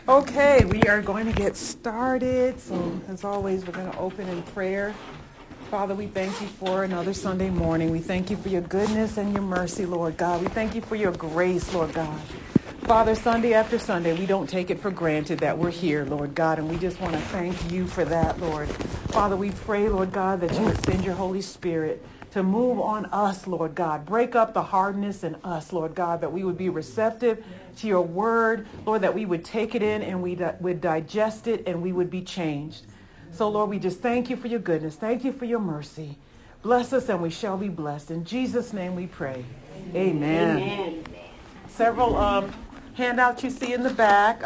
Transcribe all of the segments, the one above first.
Okay, we are going to get started. So, as always, we're going to open in prayer. Father, we thank you for another Sunday morning. We thank you for your goodness and your mercy, Lord God. We thank you for your grace, Lord God. Father, Sunday after Sunday, we don't take it for granted that we're here, Lord God, and we just want to thank you for that, Lord. Father, we pray, Lord God, that you would send your Holy Spirit to move on us, Lord God. Break up the hardness in us, Lord God, that we would be receptive to your word, Lord, that we would take it in and we would digest it and we would be changed. So, Lord, we just thank you for your goodness. Thank you for your mercy. Bless us and we shall be blessed. In Jesus' name we pray. Amen. Amen. Several handouts you see in the back.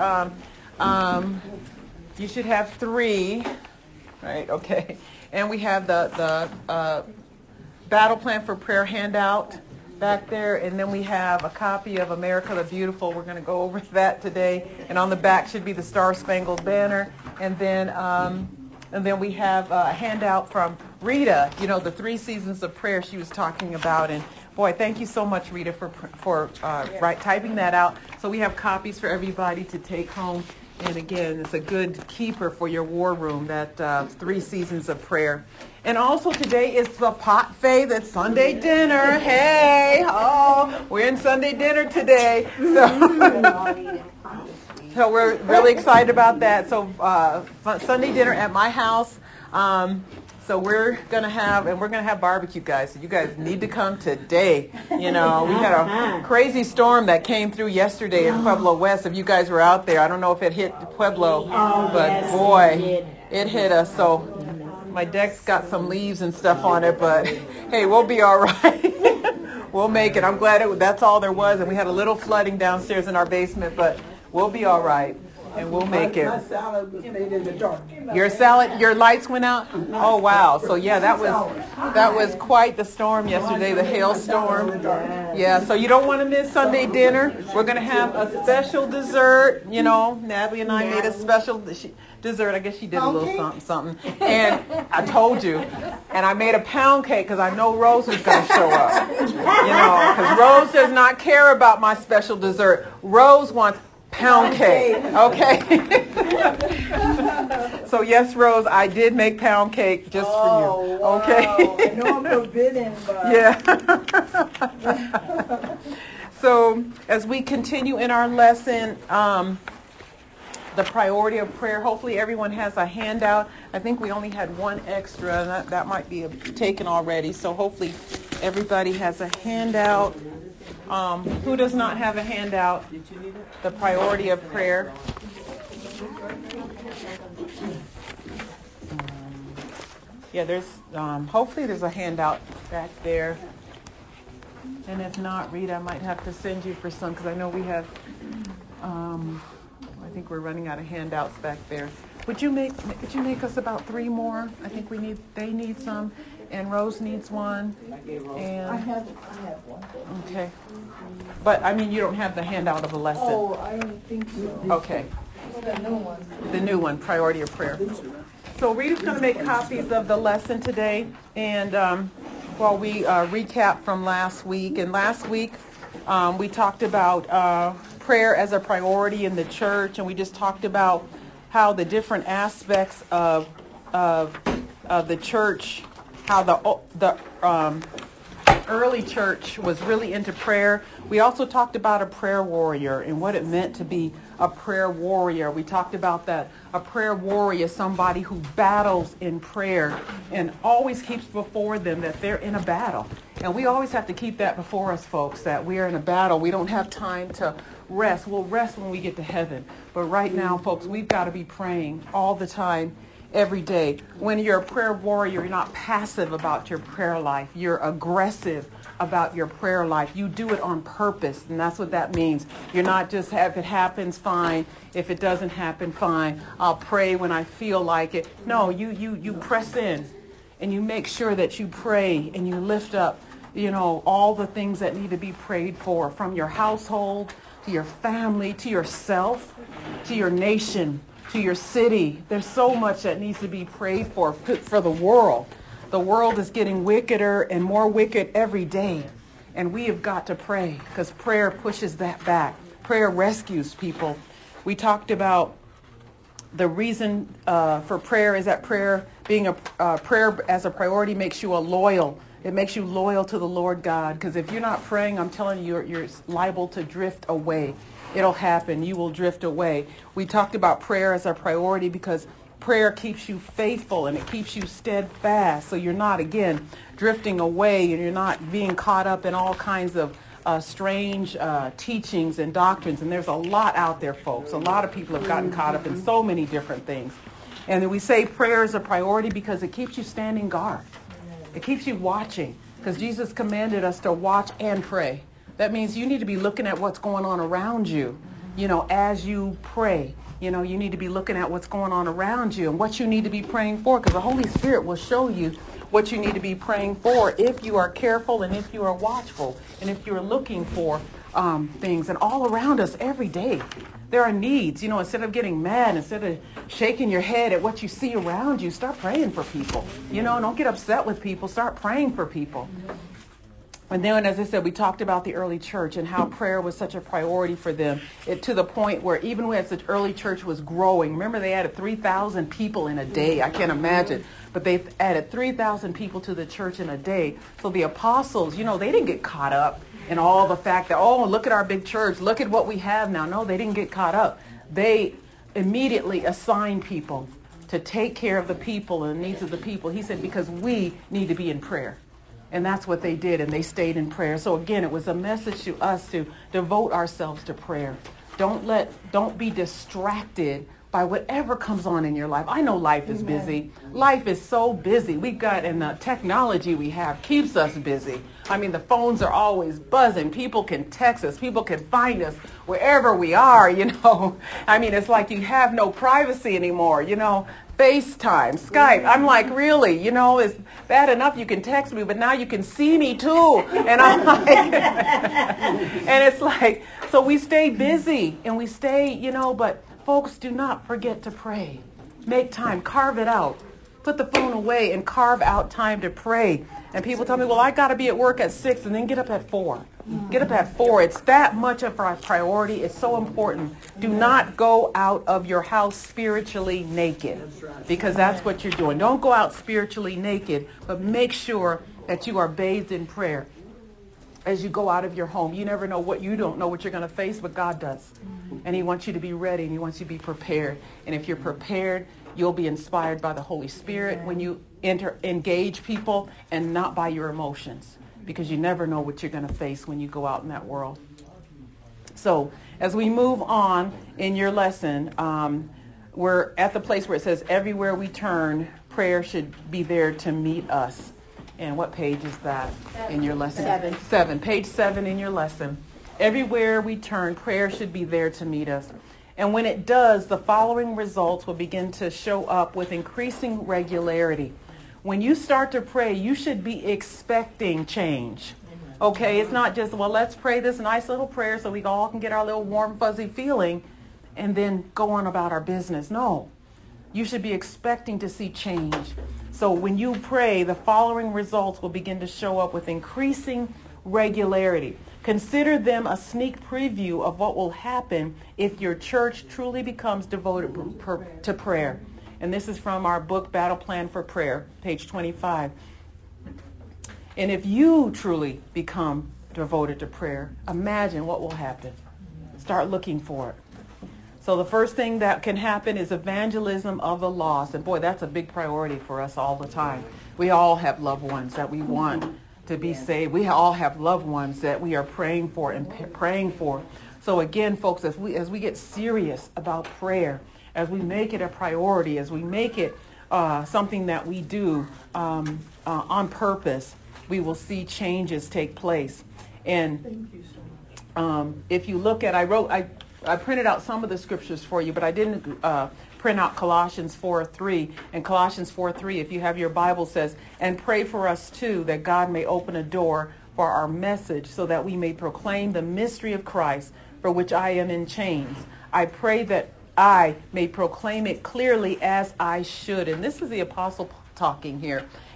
You should have 3, right? Okay. And we have the Battle Plan for Prayer handout back there. And then we have a copy of America the Beautiful. We're going to go over that today. And on the back should be the Star Spangled Banner. And then we have a handout from Rita, the 3 seasons of prayer she was talking about. And boy, thank you so much, Rita, for typing that out. So we have copies for everybody to take home. And again, it's a good keeper for your war room, that 3 seasons of prayer. And also today is the pot faith. It's Sunday dinner. Hey, we're in Sunday dinner today. So we're really excited about that. So Sunday dinner at my house. So we're going to have barbecue, guys. So you guys need to come today. We had a crazy storm that came through yesterday in Pueblo West. If you guys were out there, I don't know if it hit Pueblo, but boy, it hit us. So my deck's got some leaves and stuff on it, but hey, we'll be all right. We'll make it. I'm glad that's all there was. And we had a little flooding downstairs in our basement, but we'll be all right. And we'll make it. My salad was made in the dark. Your lights went out? Oh, wow. So, yeah, that was quite the storm yesterday, the hailstorm. Yeah, so you don't want to miss Sunday dinner. We're going to have a special dessert. Natalie and I made a special dessert. I guess she did a little something. And I told you. And I made a pound cake because I know Rose was going to show up. Because Rose does not care about my special dessert. Rose wants pound cake. Okay. So yes, Rose, I did make pound cake just for you. Okay. Wow. I know I'm forbidden, but yeah. So as we continue in our lesson, the priority of prayer. Hopefully everyone has a handout. I think we only had one extra. That might be taken already. So hopefully everybody has a handout. Who does not have a handout? The priority of prayer. Yeah, there's hopefully there's a handout back there. And if not, Rita, I might have to send you for some because I know we have. I think we're running out of handouts back there. Would you make us about 3 more? I think they need some. And Rose needs one. And I have one. Okay. But, you don't have the handout of a lesson. Oh, I don't think so. Okay. The new one. The new one, priority of prayer. So Rita's going to make copies of the lesson today. And while we recap from last week. And last week, we talked about prayer as a priority in the church. And we just talked about how the different aspects of the church, how the early church was really into prayer. We also talked about a prayer warrior and what it meant to be a prayer warrior. We talked about that a prayer warrior is somebody who battles in prayer and always keeps before them that they're in a battle. And we always have to keep that before us, folks, that we are in a battle. We don't have time to rest. We'll rest when we get to heaven. But right now, folks, we've got to be praying all the time, every day. When you're a prayer warrior, you're not passive about your prayer life. You're aggressive about your prayer life. You do it on purpose, and that's what that means. You're not just, if it happens, fine. If it doesn't happen, fine. I'll pray when I feel like it. No, you press in, and you make sure that you pray, and you lift up, all the things that need to be prayed for, from your household, to your family, to yourself, to your nation, to your city. There's so much that needs to be prayed for the world. The world is getting wickeder and more wicked every day. And we have got to pray because prayer pushes that back. Prayer rescues people. We talked about the reason for prayer is that prayer, being a prayer as a priority, makes you loyal. It makes you loyal to the Lord God. Because if you're not praying, I'm telling you, you're liable to drift away. It'll happen. You will drift away. We talked about prayer as a priority because prayer keeps you faithful and it keeps you steadfast. So you're not, again, drifting away and you're not being caught up in all kinds of strange teachings and doctrines. And there's a lot out there, folks. A lot of people have gotten caught up in so many different things. And then we say prayer is a priority because it keeps you standing guard. It keeps you watching because Jesus commanded us to watch and pray. That means you need to be looking at what's going on around you, as you pray. You need to be looking at what's going on around you and what you need to be praying for, because the Holy Spirit will show you what you need to be praying for if you are careful and if you are watchful and if you're looking for things. And all around us every day, there are needs. Instead of getting mad, instead of shaking your head at what you see around you, start praying for people. Don't get upset with people. Start praying for people. And then, as I said, we talked about the early church and how prayer was such a priority for them, to the point where even as the early church was growing, remember they added 3,000 people in a day. I can't imagine. But they added 3,000 people to the church in a day. So the apostles, they didn't get caught up in all the fact that, look at our big church. Look at what we have now. No, they didn't get caught up. They immediately assigned people to take care of the people and the needs of the people. He said, because we need to be in prayer. And that's what they did, and they stayed in prayer. So again, it was a message to us to devote ourselves to prayer. Don't be distracted by whatever comes on in your life. I know life is busy. Life is so busy. And the technology we have keeps us busy. I mean, the phones are always buzzing. People can text us. People can find us wherever we are, I mean, it's like you have no privacy anymore, FaceTime, Skype. I'm like, really? It's bad enough you can text me, but now you can see me too. And I'm like, and it's like, so we stay busy and we stay, but folks, do not forget to pray. Make time, carve it out. Put the phone away and carve out time to pray. And people tell me, well, I got to be at work at 6 and then get up at 4. Get up at 4. It's that much of a priority. It's so important. Do not go out of your house spiritually naked, because that's what you're doing. Don't go out spiritually naked, but make sure that you are bathed in prayer as you go out of your home. You never know you don't know what you're going to face, but God does. And he wants you to be ready and he wants you to be prepared. And if you're prepared, you'll be inspired by the Holy Spirit when you engage people and not by your emotions, because you never know what you're going to face when you go out in that world. So as we move on in your lesson, we're at the place where it says, everywhere we turn, prayer should be there to meet us. And what page is that in your lesson? 7. Page 7 in your lesson. Everywhere we turn, prayer should be there to meet us. And when it does, the following results will begin to show up with increasing regularity. When you start to pray, you should be expecting change. Okay, it's not just, well, let's pray this nice little prayer so we all can get our little warm, fuzzy feeling and then go on about our business. No, you should be expecting to see change. So when you pray, the following results will begin to show up with increasing regularity. Consider them a sneak preview of what will happen if your church truly becomes devoted to prayer. And this is from our book, Battle Plan for Prayer, page 25. And if you truly become devoted to prayer, imagine what will happen. Start looking for it. So the first thing that can happen is evangelism of the lost. And boy, that's a big priority for us all the time. We all have loved ones that we want to be saved. We all have loved ones that we are praying for and praying for. So again, folks, as we get serious about prayer, as we make it a priority, as we make it something that we do on purpose, we will see changes take place. And if you look at, I printed out some of the scriptures for you, but I didn't print out Colossians 4:3. And Colossians 4:3, if you have your Bible, says, and pray for us too, that God may open a door for our message so that we may proclaim the mystery of Christ, for which I am in chains. I pray that I may proclaim it clearly as I should. And this is the apostle talking here.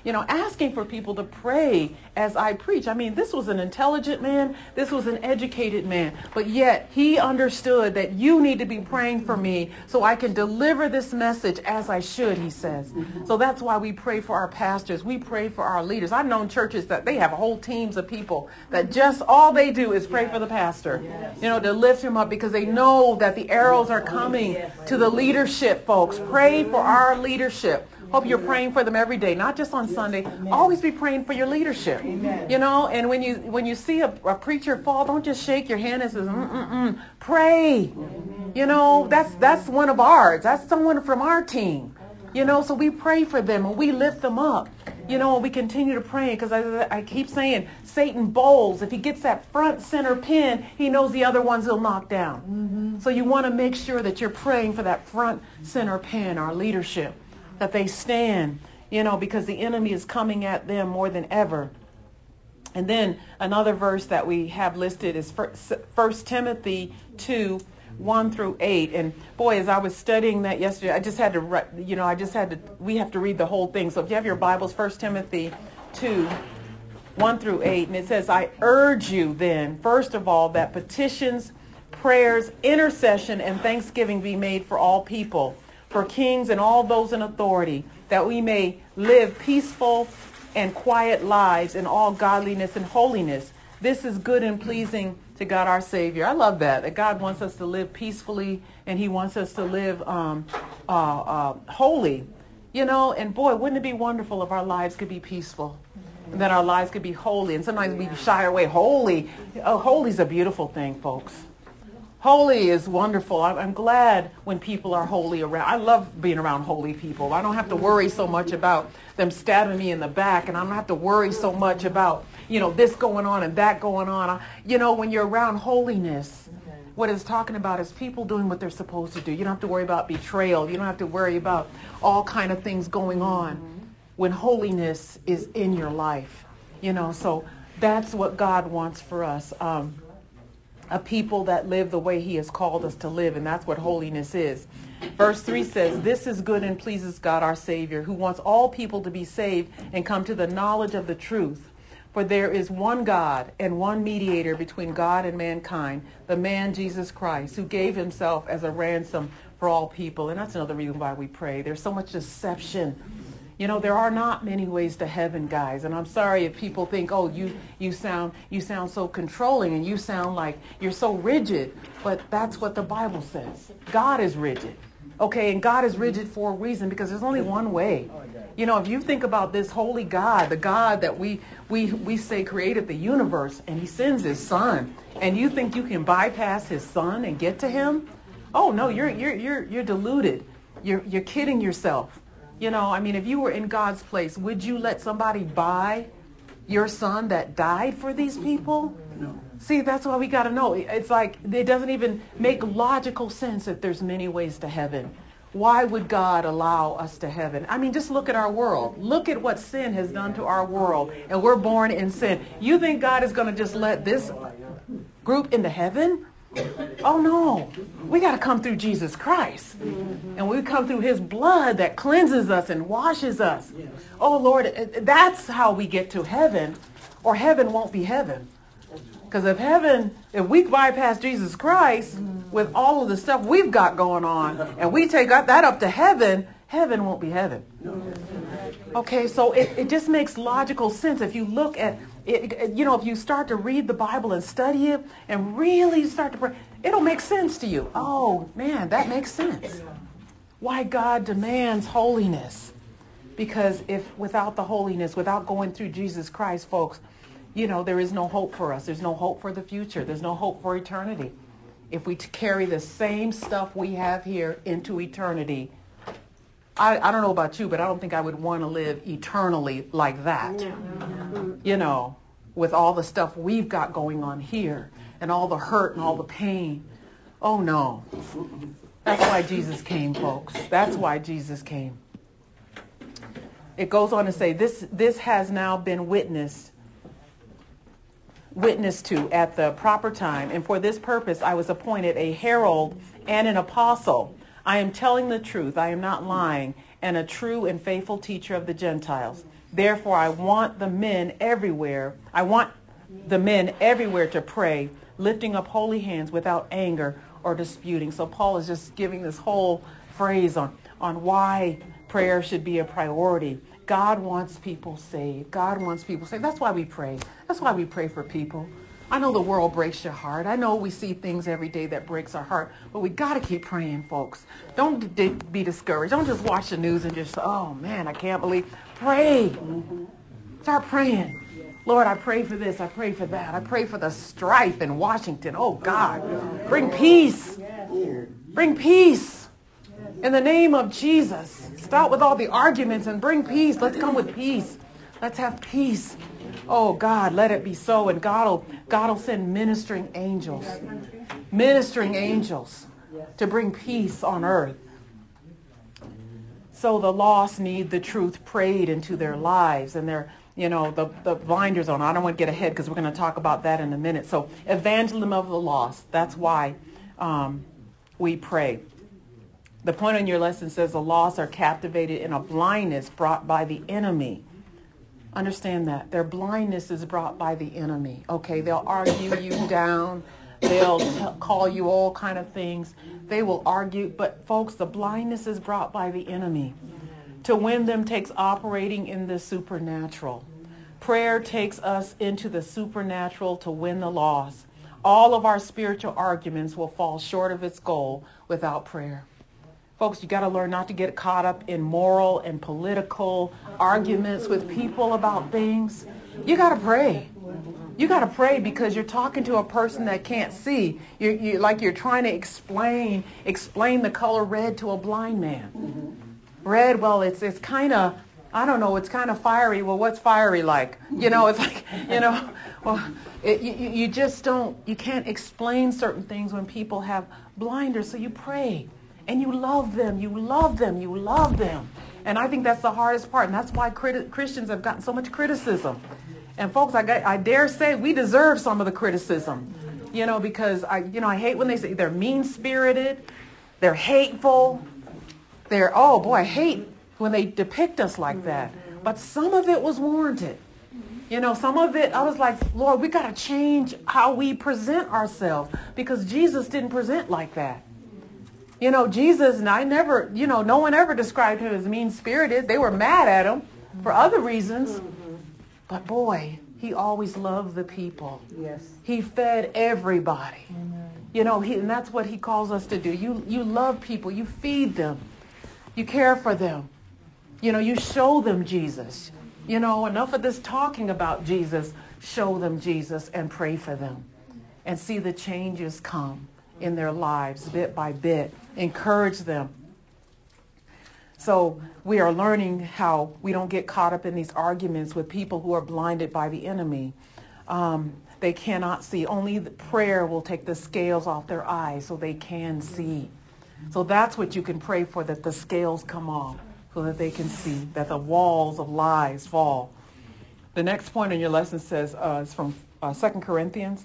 asking for people to pray as I preach. I mean, this was an intelligent man. This was an educated man. But yet he understood that you need to be praying for me so I can deliver this message as I should, he says. So that's why we pray for our pastors. We pray for our leaders. I've known churches that they have whole teams of people that just all they do is pray for the pastor, to lift him up, because they know that the arrows are coming to the leadership, folks. Pray for our leadership. Hope you're praying for them every day, not just on Sunday. Always be praying for your leadership. And when you see a preacher fall, don't just shake your hand and say, pray. That's one of ours. That's someone from our team. So we pray for them and we lift them up. And we continue to pray, because I keep saying Satan bowls. If he gets that front center pin, he knows the other ones he'll knock down. So you want to make sure that you're praying for that front center pin, our leadership, that they stand, because the enemy is coming at them more than ever. And then another verse that we have listed is 1 Timothy 2, 1 through 8. And boy, as I was studying that yesterday, I just had to, we have to read the whole thing. So if you have your Bibles, 1 Timothy 2, 1 through 8, and it says, I urge you then, first of all, that petitions, prayers, intercession, and thanksgiving be made for all people, for kings and all those in authority, that we may live peaceful and quiet lives in all godliness and holiness. This is good and pleasing to God our Savior. I love that God wants us to live peacefully, and he wants us to live holy. And boy, wouldn't it be wonderful if our lives could be peaceful, and that our lives could be holy. And sometimes we shy away. Holy is a beautiful thing, folks. Holy is wonderful. I'm glad when people are holy around. I love being around holy people. I don't have to worry so much about them stabbing me in the back, and I don't have to worry so much about, this going on and that going on. When you're around holiness, what it's talking about is people doing what they're supposed to do. You don't have to worry about betrayal. You don't have to worry about all kind of things going on when holiness is in your life. So that's what God wants for us. A people that live the way he has called us to live, and that's what holiness is. Verse 3 says, this is good and pleases God our Savior, who wants all people to be saved and come to the knowledge of the truth. For there is one God and one mediator between God and mankind, the man Jesus Christ, who gave himself as a ransom for all people. And that's another reason why we pray. There's so much deception. There are not many ways to heaven, guys. And I'm sorry if people think, oh, you sound so controlling, and you sound like you're so rigid. But that's what the Bible says. God is rigid. Okay, and God is rigid for a reason, because there's only one way. If you think about this holy God, the God that we say created the universe, and he sends his son, and you think you can bypass his son and get to him? Oh no, you're deluded. You're kidding yourself. If you were in God's place, would you let somebody buy your son that died for these people? No. See, that's why we got to know. It's like it doesn't even make logical sense if there's many ways to heaven. Why would God allow us to heaven? Just look at our world. Look at what sin has done to our world, and we're born in sin. You think God is going to just let this group into heaven? Oh no, we got to come through Jesus Christ. And we come through his blood that cleanses us and washes us. Oh Lord, that's how we get to heaven, or heaven won't be heaven. Because if we bypass Jesus Christ with all of the stuff we've got going on, and we take that up to heaven, heaven won't be heaven. Okay, so it just makes logical sense if you look at it. If you start to read the Bible and study it and really start to pray, it'll make sense to you. Oh man, that makes sense. Why God demands holiness. Because if without the holiness, without going through Jesus Christ, folks, there is no hope for us. There's no hope for the future. There's no hope for eternity. If we carry the same stuff we have here into eternity, I don't know about you, but I don't think I would want to live eternally like that. With all the stuff we've got going on here, and all the hurt and all the pain. Oh no. That's why Jesus came, folks. That's why Jesus came. It goes on to say, this has now been witnessed to at the proper time, and for this purpose I was appointed a herald and an apostle. I am telling the truth, I am not lying, and a true and faithful teacher of the Gentiles. Therefore, I want the men everywhere to pray, lifting up holy hands without anger or disputing. So Paul is just giving this whole phrase on why prayer should be a priority. God wants people saved. God wants people saved. That's why we pray. That's why we pray for people. I know the world breaks your heart. I know we see things every day that breaks our heart, but we got to keep praying, folks. Don't be discouraged. Don't just watch the news and just, oh man, I can't believe. Pray. Start praying. Lord, I pray for this. I pray for that. I pray for the strife in Washington. Oh God, bring peace. Bring peace. In the name of Jesus. Start with all the arguments and bring peace. Let's come with peace. Let's have peace. Oh God, let it be so. And God will send ministering angels to bring peace on earth. So the lost need the truth prayed into their lives, and their, the blinders on. I don't want to get ahead because we're going to talk about that in a minute. So evangelism of the lost. That's why we pray. The point on your lesson says the lost are captivated in a blindness brought by the enemy. Understand that. Their blindness is brought by the enemy. Okay, they'll argue you down. They'll call you all kind of things. They will argue. But folks, the blindness is brought by the enemy. To win them takes operating in the supernatural. Prayer takes us into the supernatural to win the lost. All of our spiritual arguments will fall short of its goal without prayer. Folks, you got to learn not to get caught up in moral and political arguments with people about things. You got to pray. You got to pray because you're talking to a person that can't see. You're trying to explain the color red to a blind man. Red, well, it's kind of, I don't know, it's kind of fiery. Well, what's fiery like? It's like, well, you just don't, you can't explain certain things when people have blinders. So you pray. And you love them, you love them, you love them. And I think that's the hardest part. And that's why Christians have gotten so much criticism. And folks, I dare say we deserve some of the criticism. Because I hate when they say they're mean-spirited, they're hateful. I hate when they depict us like that. But some of it was warranted. Some of it, I was like, Lord, we got to change how we present ourselves because Jesus didn't present like that. Jesus, and no one ever described him as mean-spirited. They were mad at him for other reasons. But boy, he always loved the people. Yes. He fed everybody. And that's what he calls us to do. You love people. You feed them. You care for them. You show them Jesus. Enough of this talking about Jesus. Show them Jesus and pray for them. And see the changes come in their lives bit by bit. Encourage them. So we are learning how we don't get caught up in these arguments with people who are blinded by the enemy. They cannot see. Only the prayer will take the scales off their eyes so they can see. So that's what you can pray for, that the scales come off so that they can see, that the walls of lies fall. The next point on your lesson says, it's from 2 Corinthians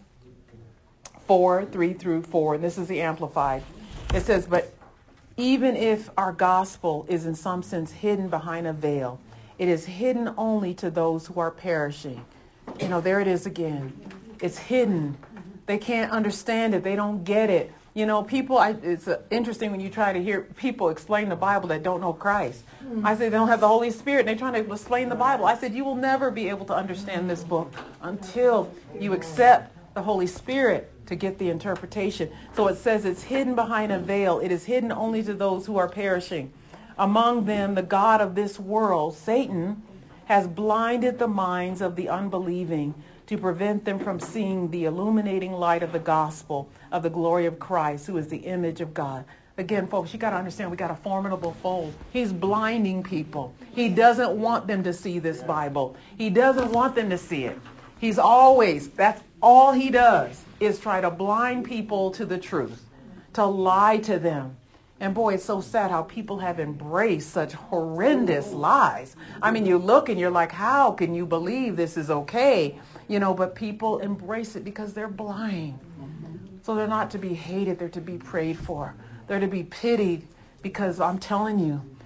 4:3-4, and this is the Amplified. It says, but even if our gospel is in some sense hidden behind a veil, it is hidden only to those who are perishing. There it is again. It's hidden. They can't understand it. They don't get it. It's interesting when you try to hear people explain the Bible that don't know Christ. I say they don't have the Holy Spirit, and they're trying to explain the Bible. I said, you will never be able to understand this book until you accept the Holy Spirit to get the interpretation. So it says it's hidden behind a veil. It is hidden only to those who are perishing. Among them, the god of this world, Satan, has blinded the minds of the unbelieving to prevent them from seeing the illuminating light of the gospel of the glory of Christ, who is the image of God. Again, folks, you got to understand we got a formidable foe. He's blinding people. He doesn't want them to see this Bible. He doesn't want them to see it. That's all he does is try to blind people to the truth, to lie to them. And boy, it's so sad how people have embraced such horrendous lies. I mean, you look and you're like, how can you believe this is okay? But people embrace it because they're blind. So they're not to be hated, they're to be prayed for. They're to be pitied because I'm telling you,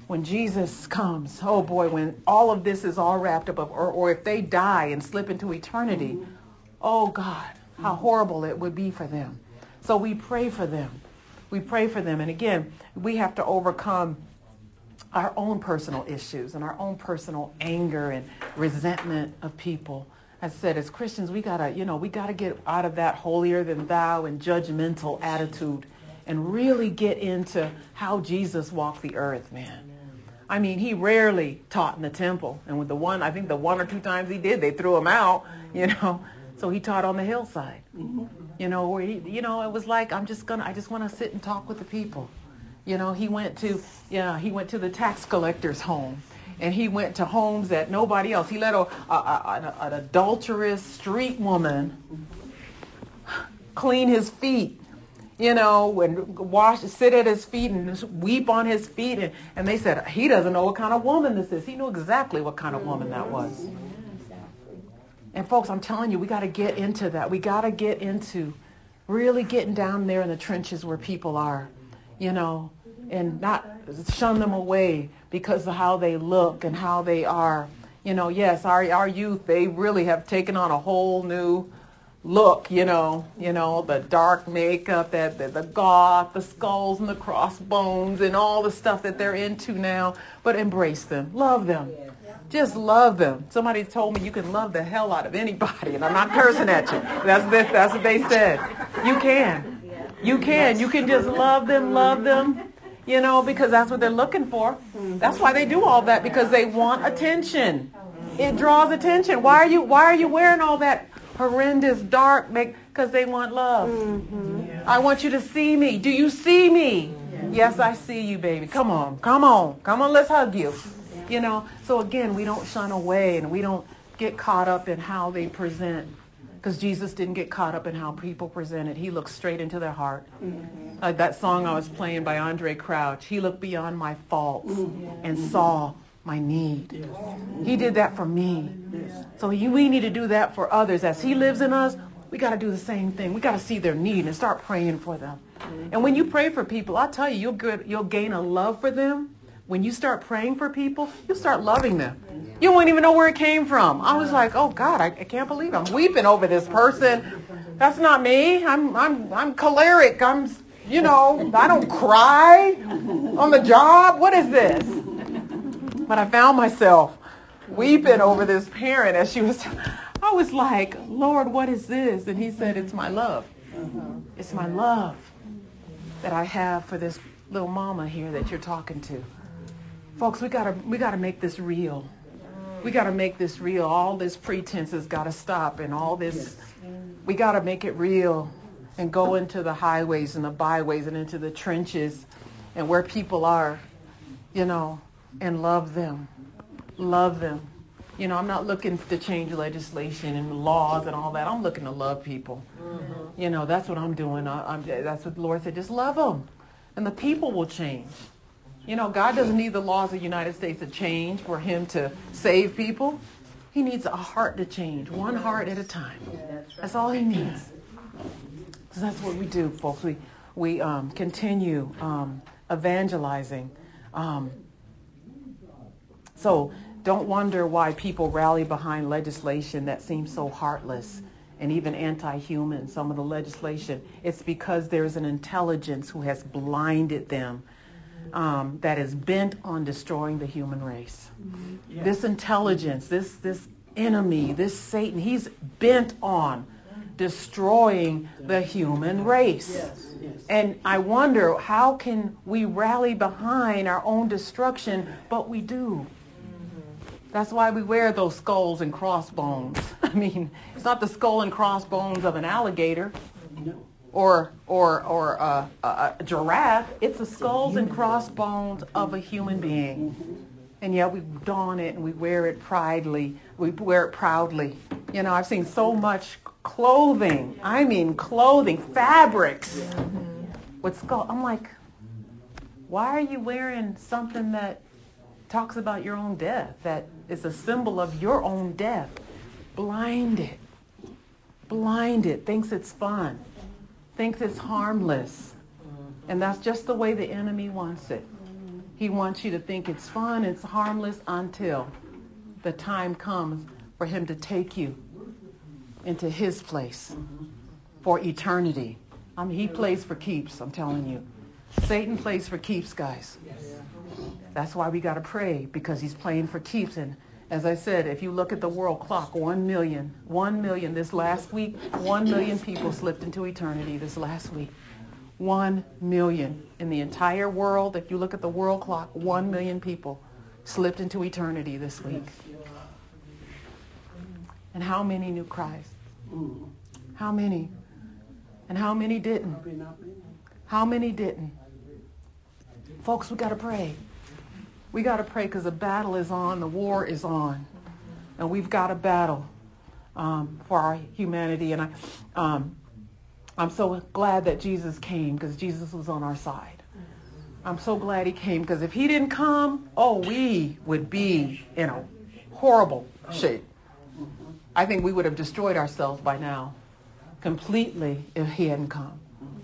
when Jesus comes, oh boy, when all of this is all wrapped up, or if they die and slip into eternity, oh God, how horrible it would be for them. So we pray for them. We pray for them. And again, we have to overcome our own personal issues and our own personal anger and resentment of people. As I said, as Christians, we gotta get out of that holier than thou and judgmental attitude and really get into how Jesus walked the earth, man. I mean, he rarely taught in the temple. And with the one or two times he did, they threw him out, So he taught on the hillside, where it was like, I just want to sit and talk with the people. He went to the tax collector's home, and he went to homes that nobody else. He let an adulterous street woman clean his feet, and sit at his feet and just weep on his feet. And they said, he doesn't know what kind of woman this is. He knew exactly what kind of woman that was. And folks, I'm telling you, we got to get into that. We got to get into really getting down there in the trenches where people are, and not shun them away because of how they look and how they are. Yes, our youth, they really have taken on a whole new look, the dark makeup, the goth, the skulls and the crossbones and all the stuff that they're into now. But embrace them. Love them. Just love them. Somebody told me you can love the hell out of anybody, and I'm not cursing at you. That's what they said. You can. You can just love them, because that's what they're looking for. That's why they do all that, because they want attention. It draws attention. Why are you wearing all that horrendous dark because they want love? I want you to see me. Do you see me? Yes, I see you, baby. Come on, let's hug you. So again, we don't shun away and we don't get caught up in how they present, because Jesus didn't get caught up in how people presented. He looked straight into their heart. Like that song I was playing by Andre Crouch, he looked beyond my faults and saw my need. He did that for me. So we need to do that for others. As he lives in us, we got to do the same thing. We got to see their need and start praying for them. And when you pray for people, I'll tell you, you'll gain a love for them. When you start praying for people, you'll start loving them. You won't even know where it came from. I was like, oh God, I can't believe I'm weeping over this person. That's not me. I'm choleric. I don't cry on the job. What is this? But I found myself weeping over this parent I was like, Lord, what is this? And he said, it's my love. It's my love that I have for this little mama here that you're talking to. Folks, we gotta make this real. We gotta make this real. All this pretense has gotta stop, and all this, we gotta make it real and go into the highways and the byways and into the trenches and where people are, and love them. Love them. I'm not looking to change legislation and laws and all that. I'm looking to love people. That's what I'm doing. That's what the Lord said. Just love them, and the people will change. God doesn't need the laws of the United States to change for him to save people. He needs a heart to change, one heart at a time. That's all he needs. So that's what we do, folks. We continue evangelizing. So don't wonder why people rally behind legislation that seems so heartless and even anti-human, some of the legislation. It's because there's an intelligence who has blinded them, that is bent on destroying the human race. Yes. This intelligence, this enemy, this Satan, he's bent on destroying the human race. Yes. And I wonder, how can we rally behind our own destruction? But we do. That's why we wear those skulls and crossbones. I mean, it's not the skull and crossbones of an alligator. No. Or a giraffe. It's the skulls and crossbones of a human being. And yet we don it and we wear it proudly. I've seen so much clothing. I mean clothing, fabrics with skull. I'm like, why are you wearing something that talks about your own death, that is a symbol of your own death? Blinded, thinks it's fun. Thinks it's harmless. And that's just the way the enemy wants it. He wants you to think it's fun, it's harmless until the time comes for him to take you into his place for eternity. I mean, he plays for keeps, I'm telling you. Satan plays for keeps, guys. That's why we got to pray, because he's playing for keeps. And as I said, if you look at the world clock, 1 million this last week, 1 million people slipped into eternity this last week. 1 million in the entire world. If you look at the world clock, 1 million people slipped into eternity this week. And how many knew Christ? How many? And how many didn't? How many didn't? Folks, we got to pray. We got to pray, because the battle is on, the war is on, and we've got to battle for our humanity. And I'm so glad that Jesus came, because Jesus was on our side. I'm so glad he came, because if he didn't come, we would be in a horrible shape. I think we would have destroyed ourselves by now completely if he hadn't come.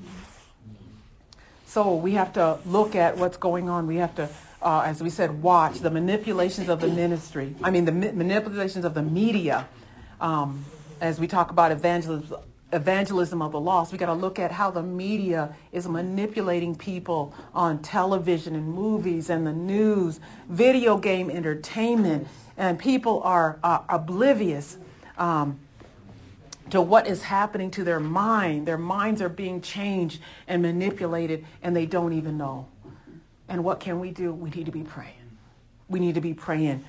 So we have to look at what's going on. We have to, as we said, watch the manipulations of the ministry. I mean, the manipulations of the media. As we talk about evangelism of the lost, we got to look at how the media is manipulating people on television and movies and the news, video game entertainment, and people are oblivious to what is happening to their mind. Their minds are being changed and manipulated, and they don't even know. And what can we do? We need to be praying. We need to be praying.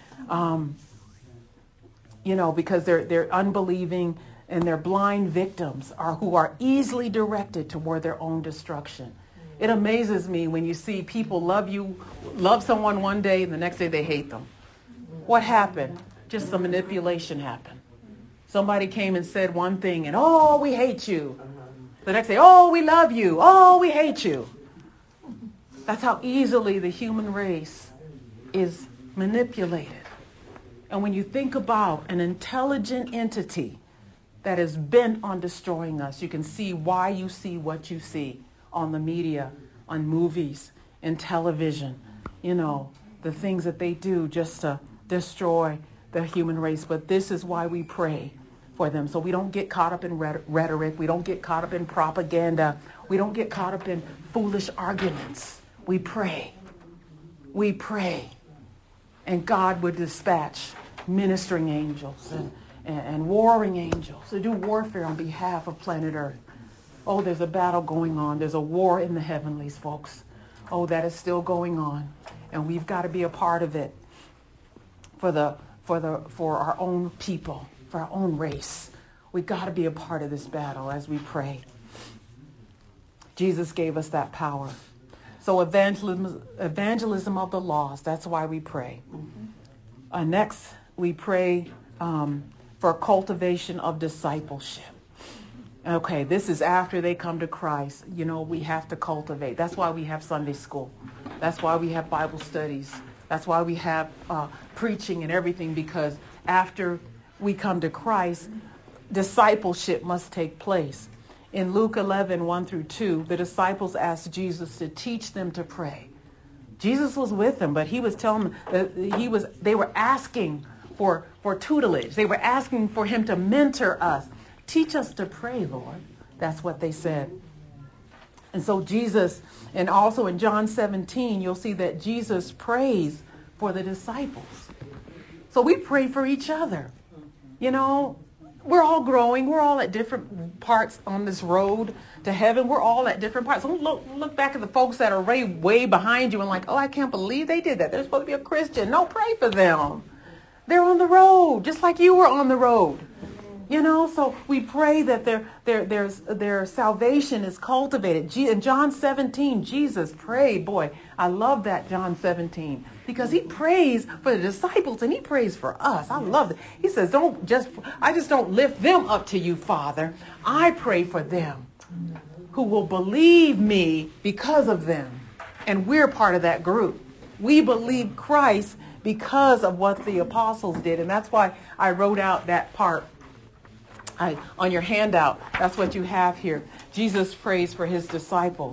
Because they're unbelieving, and they're blind victims who are easily directed toward their own destruction. It amazes me when you see people love someone one day, and the next day they hate them. What happened? Just the manipulation happened. Somebody came and said one thing, and we hate you. The next day, we love you. We hate you. That's how easily the human race is manipulated. And when you think about an intelligent entity that is bent on destroying us, you can see why you see what you see on the media, on movies, in television. The things that they do just to destroy the human race. But this is why we pray for them, so we don't get caught up in rhetoric. We don't get caught up in propaganda. We don't get caught up in foolish arguments. We pray. We pray. And God would dispatch ministering angels and warring angels to do warfare on behalf of planet Earth. There's a battle going on. There's a war in the heavenlies, folks. That is still going on. And we've got to be a part of it for our own people, for our own race. We've got to be a part of this battle as we pray. Jesus gave us that power. So evangelism of the lost, that's why we pray. Next, we pray for cultivation of discipleship. Okay, this is after they come to Christ. We have to cultivate. That's why we have Sunday school. That's why we have Bible studies. That's why we have preaching and everything, because after we come to Christ, discipleship must take place. In Luke 11, 1 through 2, the disciples asked Jesus to teach them to pray. Jesus was with them, but he was telling them that they were asking for tutelage. They were asking for him to mentor us. Teach us to pray, Lord. That's what they said. And so Jesus, and also in John 17, you'll see that Jesus prays for the disciples. So we pray for each other. We're all growing. We're all at different parts on this road to heaven. We're all at different parts. Don't look back at the folks that are way behind you and I can't believe they did that. They're supposed to be a Christian. No, pray for them. They're on the road, just like you were on the road. So we pray that their salvation is cultivated. In John 17, Jesus prayed. Boy, I love that, John 17, because he prays for the disciples and he prays for us. I love it. He says, I just don't lift them up to you, Father. I pray for them who will believe me because of them. And we're part of that group. We believe Christ because of what the apostles did. And that's why I wrote out that part. On your handout, that's what you have here. Jesus prays for his disciples.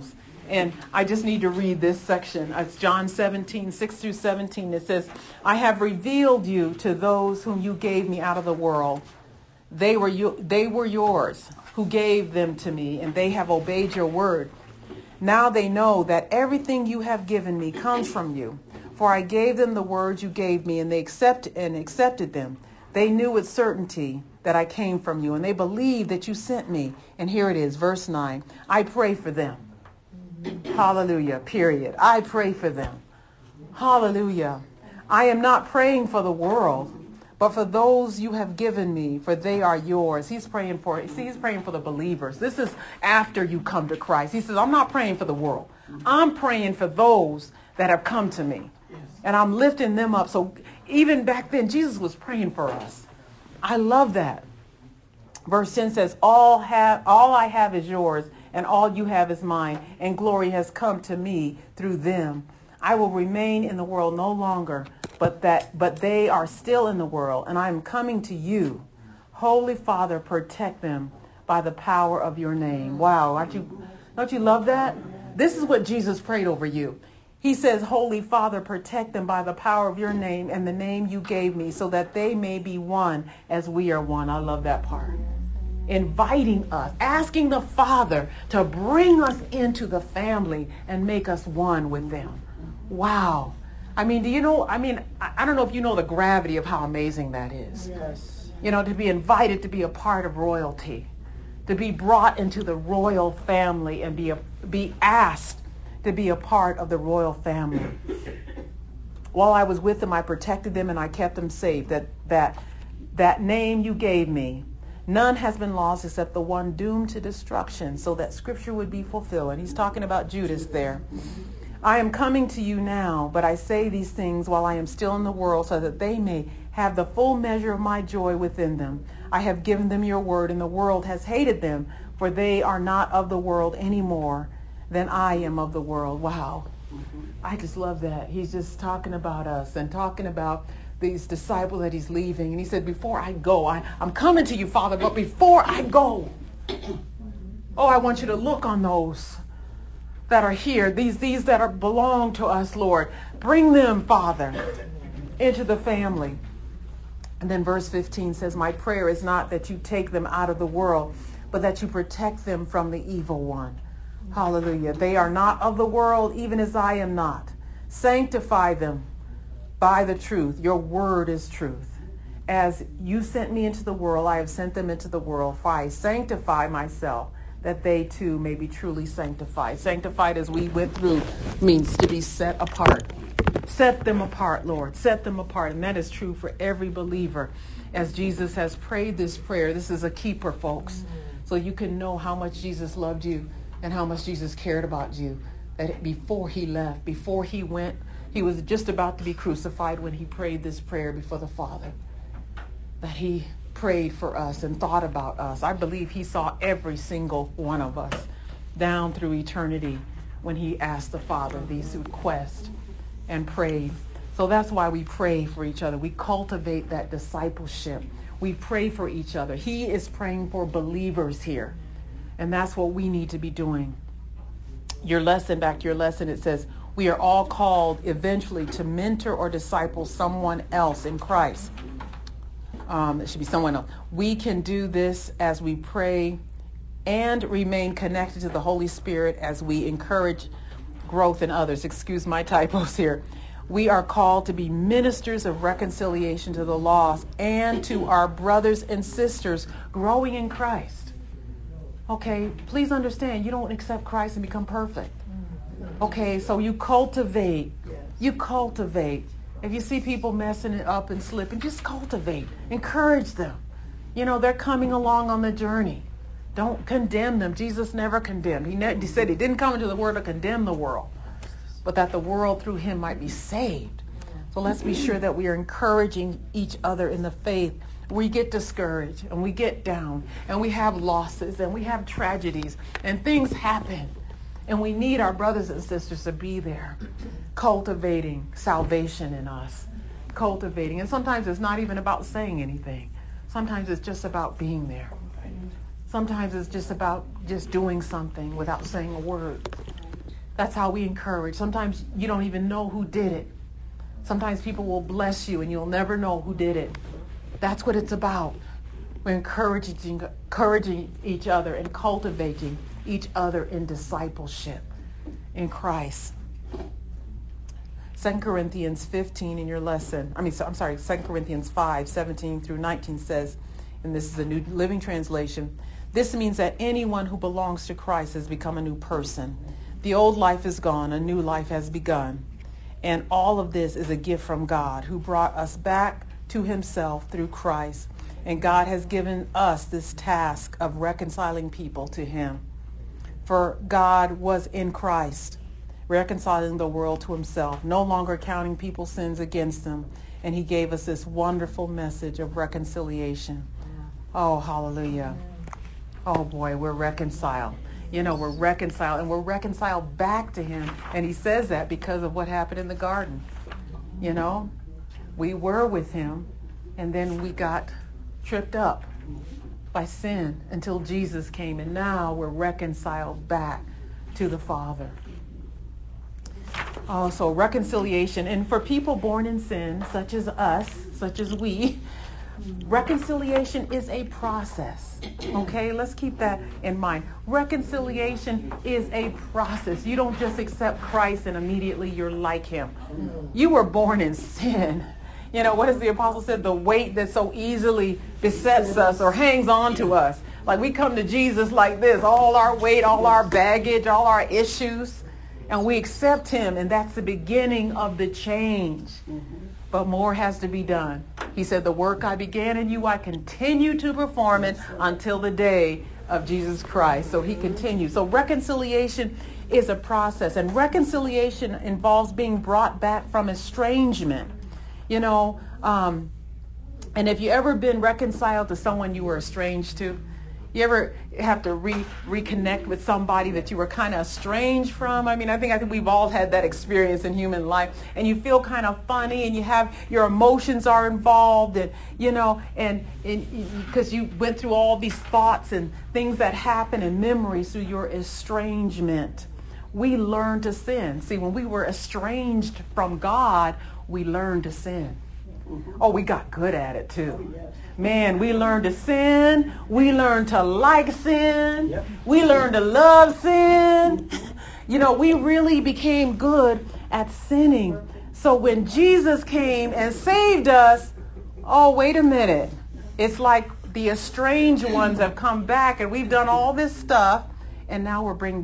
And I just need to read this section. It's John 17, 6 through 17. It says, I have revealed you to those whom you gave me out of the world. They were yours, who gave them to me, and they have obeyed your word. Now they know that everything you have given me comes from you. For I gave them the words you gave me, and they accepted them. They knew with certainty that I came from you, and they believed that you sent me. And here it is, verse 9. I pray for them. Hallelujah, period. I pray for them. Hallelujah. I am not praying for the world, but for those you have given me, for they are yours. He's praying for the believers. This is after you come to Christ. He says, I'm not praying for the world. I'm praying for those that have come to me. And I'm lifting them up. So even back then, Jesus was praying for us. I love that. Verse 10 says, all I have is yours, and all you have is mine, and glory has come to me through them. I will remain in the world no longer, but they are still in the world, and I am coming to you. Holy Father, protect them by the power of your name. Wow, don't you love that? This is what Jesus prayed over you. He says, Holy Father, protect them by the power of your name and the name you gave me, so that they may be one as we are one. I love that part. Inviting us, asking the Father to bring us into the family and make us one with them. Wow. I mean, I don't know if you know the gravity of how amazing that is. Yes. To be invited to be a part of royalty, to be brought into the royal family and be asked to be a part of the royal family. While I was with them, I protected them and I kept them safe. That name you gave me, none has been lost except the one doomed to destruction, so that scripture would be fulfilled. And he's talking about Judas there. I am coming to you now, but I say these things while I am still in the world, so that they may have the full measure of my joy within them. I have given them your word, and the world has hated them, for they are not of the world any more than I am of the world. Wow. I just love that. He's just talking about us and talking about these disciples that he's leaving. And he said, before I go, I'm coming to you, Father, but before I go, I want you to look on those that are here, these that belong to us, Lord. Bring them, Father, into the family. And then verse 15 says, my prayer is not that you take them out of the world, but that you protect them from the evil one. Hallelujah. They are not of the world, even as I am not. Sanctify them by the truth. Your word is truth. As you sent me into the world, I have sent them into the world. For I sanctify myself, that they too may be truly sanctified. Sanctified, as we went through, means to be set apart. Set them apart, Lord. Set them apart. And that is true for every believer. As Jesus has prayed this prayer, this is a keeper, folks. So you can know how much Jesus loved you and how much Jesus cared about you. That before he left, before he went, he was just about to be crucified when he prayed this prayer before the Father. That he prayed for us and thought about us. I believe he saw every single one of us down through eternity when he asked the Father these requests and prayed. So that's why we pray for each other. We cultivate that discipleship. We pray for each other. He is praying for believers here. And that's what we need to be doing. Back to your lesson, it says, we are all called eventually to mentor or disciple someone else in Christ. It should be someone else. We can do this as we pray and remain connected to the Holy Spirit as we encourage growth in others. Excuse my typos here. We are called to be ministers of reconciliation to the lost and to our brothers and sisters growing in Christ. Okay, please understand, you don't accept Christ and become perfect. Okay, so you cultivate. If you see people messing it up and slipping, just cultivate. Encourage them. They're coming along on the journey. Don't condemn them. Jesus never condemned. He said he didn't come into the world to condemn the world, but that the world through him might be saved. So let's be sure that we are encouraging each other in the faith. We get discouraged and we get down and we have losses and we have tragedies and things happen. And we need our brothers and sisters to be there, cultivating salvation in us, cultivating. And sometimes it's not even about saying anything. Sometimes it's just about being there. Sometimes it's just about just doing something without saying a word. That's how we encourage. Sometimes you don't even know who did it. Sometimes people will bless you and you'll never know who did it. That's what it's about. We're encouraging each other and cultivating each other in discipleship in Christ. 2 Corinthians 15 in your lesson, 2 Corinthians 5, 17 through 19 says, and this is the New Living Translation, this means that anyone who belongs to Christ has become a new person. The old life is gone, a new life has begun. And all of this is a gift from God, who brought us back to himself through Christ. And God has given us this task of reconciling people to him. For God was in Christ, reconciling the world to himself, no longer counting people's sins against them. And he gave us this wonderful message of reconciliation. Oh, hallelujah. Oh, boy, we're reconciled. We're reconciled, and we're reconciled back to him. And he says that because of what happened in the garden. We were with him, and then we got tripped up by sin until Jesus came, and now we're reconciled back to the Father. So reconciliation, and for people born in sin, such as us, such as we, reconciliation is a process. Okay, let's keep that in mind. Reconciliation is a process. You don't just accept Christ and immediately you're like him. You were born in sin. What does the apostle said? The weight that so easily besets us or hangs on to us. Like we come to Jesus like this, all our weight, all our baggage, all our issues, and we accept him, and that's the beginning of the change. But more has to be done. He said, the work I began in you, I continue to perform it until the day of Jesus Christ. So he continues. So reconciliation is a process, and reconciliation involves being brought back from estrangement. And if you ever been reconciled to someone you were estranged to, you ever have to reconnect with somebody that you were kind of estranged from? I think we've all had that experience in human life, and you feel kind of funny, and your emotions are involved, and because you went through all these thoughts and things that happen and memories through your estrangement. We learn to sin. See, when we were estranged from God, we learned to sin. Oh, we got good at it too. Man, we learned to sin. We learned to like sin. We learned to love sin. We really became good at sinning. So when Jesus came and saved us, oh, wait a minute. It's like the estranged ones have come back, and we've done all this stuff, and now we're being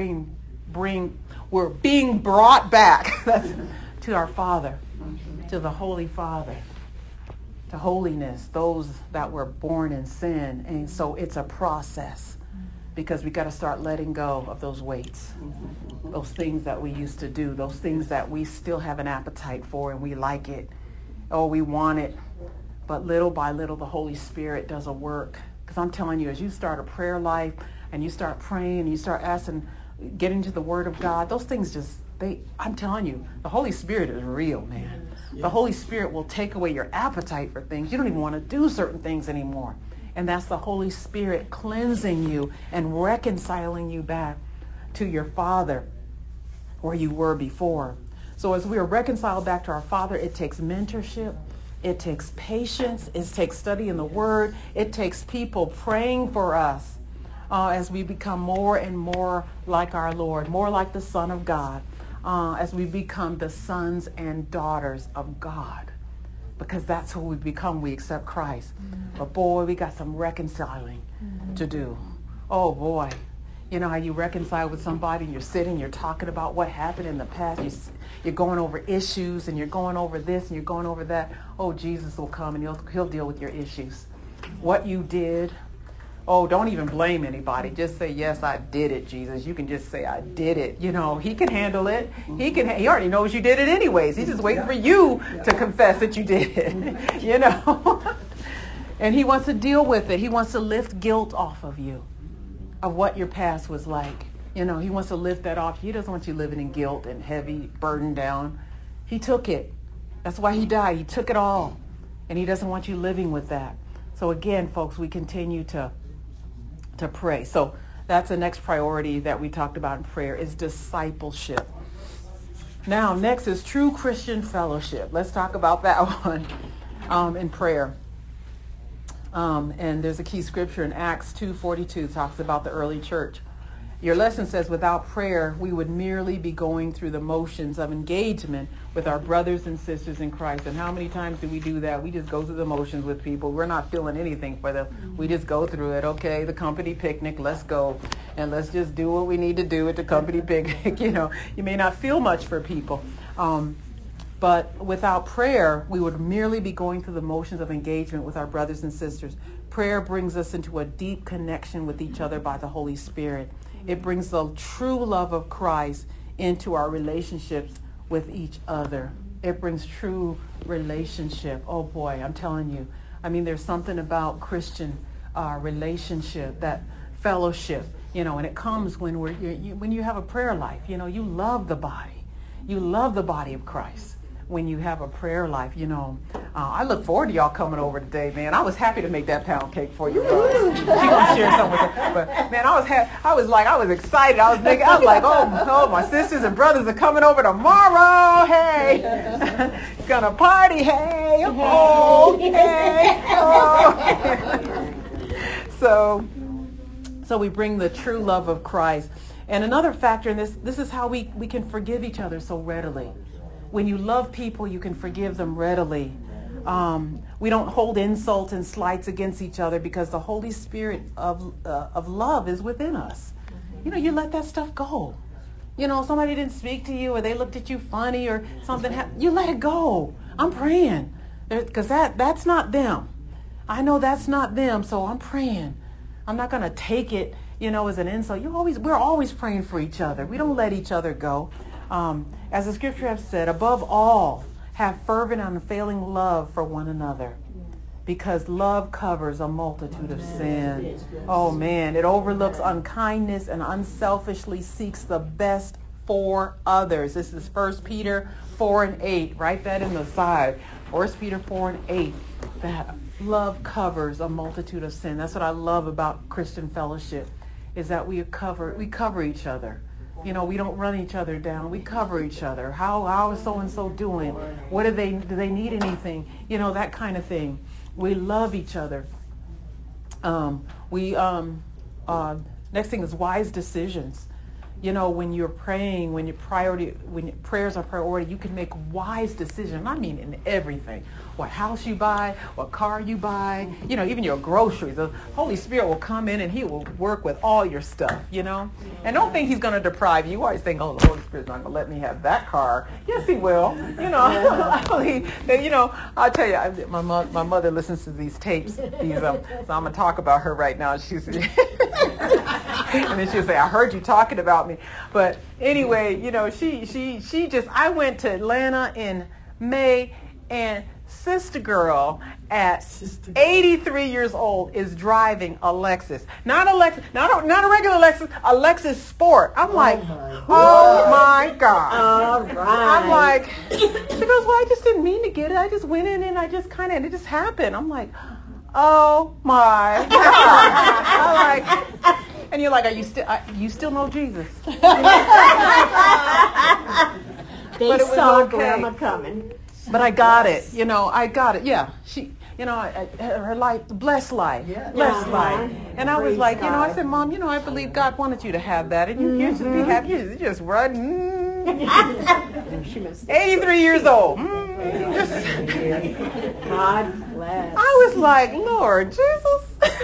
brought back to our Father, to the Holy Father, to holiness, those that were born in sin. And so it's a process, because we got to start letting go of those weights, those things that we used to do, those things that we still have an appetite for and we like it. Oh, we want it. But little by little, the Holy Spirit does a work. Because I'm telling you, as you start a prayer life and you start praying and you start asking, getting to the Word of God, those things I'm telling you, the Holy Spirit is real, man. The Holy Spirit will take away your appetite for things. You don't even want to do certain things anymore. And that's the Holy Spirit cleansing you and reconciling you back to your Father where you were before. So as we are reconciled back to our Father, it takes mentorship. It takes patience. It takes study in the Word. It takes people praying for us as we become more and more like our Lord, more like the Son of God, as we become the sons and daughters of God. Because that's who we become. We accept Christ. But boy, we got some reconciling to do. Oh boy. You know how you reconcile with somebody and you're sitting, you're talking about what happened in the past. You're going over issues and you're going over this and you're going over that. Oh, Jesus will come and he'll deal with your issues. What you did. Oh, don't even blame anybody. Just say, yes, I did it, Jesus. You can just say, I did it. You know, he can handle it. He already knows you did it anyways. He's just waiting for you to confess that you did it. You know. And he wants to deal with it. He wants to lift guilt off of you, of what your past was like. You know, he wants to lift that off. He doesn't want you living in guilt and heavy, burdened down. He took it. That's why he died. He took it all. And he doesn't want you living with that. So again, folks, we continue to pray. So That's the next priority that we talked about in prayer is discipleship. Now, next is true Christian fellowship. Let's talk about that one in prayer. And there's a key scripture in Acts 2:42 talks about the early church. Your lesson says, without prayer, we would merely be going through the motions of engagement with our brothers and sisters in Christ. And how many times do we do that? We just go through the motions with people. We're not feeling anything for them. We just go through it. Okay, the company picnic, let's go. And let's just do what we need to do at the company picnic. You may not feel much for people. But without prayer, we would merely be going through the motions of engagement with our brothers and sisters. Prayer brings us into a deep connection with each other by the Holy Spirit. It brings the true love of Christ into our relationships with each other. It brings true relationship. Oh boy, I'm telling you. I mean, there's something about Christian relationship, that fellowship, and it comes when when you have a prayer life. You love the body. You love the body of Christ. When you have a prayer life, I look forward to y'all coming over today, man. I was happy to make that pound cake for you, bro. She gonna share something with you, but man, I was excited. I was like, oh, my sisters and brothers are coming over tomorrow. Hey, gonna party. Hey, oh, hey, oh. So we bring the true love of Christ. And another factor in this is how we can forgive each other so readily. When you love people, you can forgive them readily. We don't hold insults and slights against each other because the Holy Spirit of love is within us. You let that stuff go. Somebody didn't speak to you or they looked at you funny or something. You let it go. I'm praying because that's not them. I know that's not them, so I'm praying. I'm not going to take it, as an insult. We're always praying for each other. We don't let each other go. As the scripture has said, above all, have fervent and unfailing love for one another, because love covers a multitude of sins. Oh man, it overlooks unkindness and unselfishly seeks the best for others. This is 1 Peter 4:8. Write that in the side. 1 Peter 4:8. That love covers a multitude of sin. That's what I love about Christian fellowship, is that we cover each other. We don't run each other down. We cover each other. How is so-and-so doing? Do they need anything? That kind of thing. We love each other. Next thing is wise decisions. When you're praying, when prayers are priority, you can make wise decisions. I mean, in everything. What house you buy, what car you buy, even your groceries. The Holy Spirit will come in and he will work with all your stuff, And don't think he's going to deprive you. You always think, oh, the Holy Spirit's not going to let me have that car. Yes, he will. I'll tell you, my mother listens to these tapes. So I'm going to talk about her right now. She's... And then she'll say, I heard you talking about me. But anyway, I went to Atlanta in May, and sister girl at 83 years old is driving a Lexus. Not a regular Lexus, a Lexus Sport. I'm like, oh my God. All right. I'm like, she goes, well, I just didn't mean to get it. I just went in and and it just happened. I'm like, oh my God. I'm like, and you're like, you still know Jesus? They But it was saw okay. Grandma coming. But I got it. I got it. Yeah. She, her life, blessed life. Yeah. Blessed Uh-huh. life. And I was Praise like, God. I said, Mom, I believe God wanted you to have that. And you just be happy. You just run. She must 83 years old. God bless. I was like, Lord Jesus.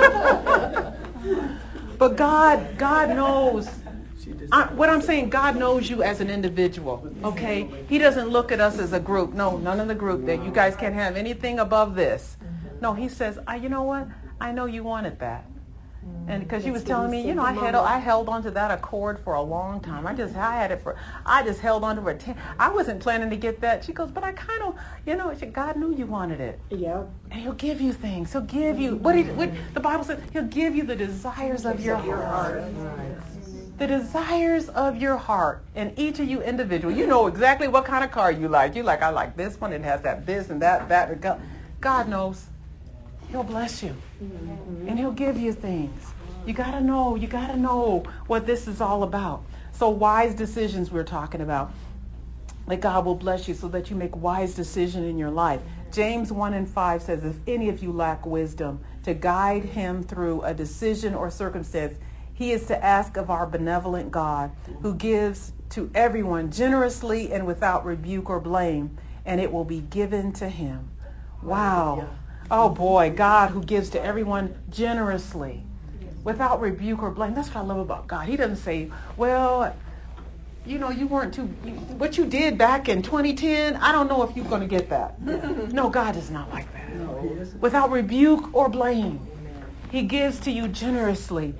But God knows. What I'm saying, God knows you as an individual, okay? He doesn't look at us as a group. No, none of the group that you guys can't have anything above this. No, he says, you know what? I know you wanted that. And because she was telling me, I held onto that Accord for a long time. I just held on to it. I wasn't planning to get that. She goes, but I kind of, God knew you wanted it. Yep. And he'll give you things. He'll give you, what the Bible says, he'll give you the desires of your heart. The desires of your heart. And each of you individual, you know exactly what kind of car you like. You like, I like this one. It has this and that. God knows. He'll bless you. And he'll give you things. You got to know what this is all about. So wise decisions we're talking about. That God will bless you so that you make wise decisions in your life. James 1:5 says, if any of you lack wisdom to guide him through a decision or circumstance, he is to ask of our benevolent God, who gives to everyone generously and without rebuke or blame, and it will be given to him. Wow. Oh boy, God who gives to everyone generously, without rebuke or blame. That's what I love about God. He doesn't say, well, you weren't what you did back in 2010, I don't know if you're going to get that. No, God is not like that. Without rebuke or blame. He gives to you generously.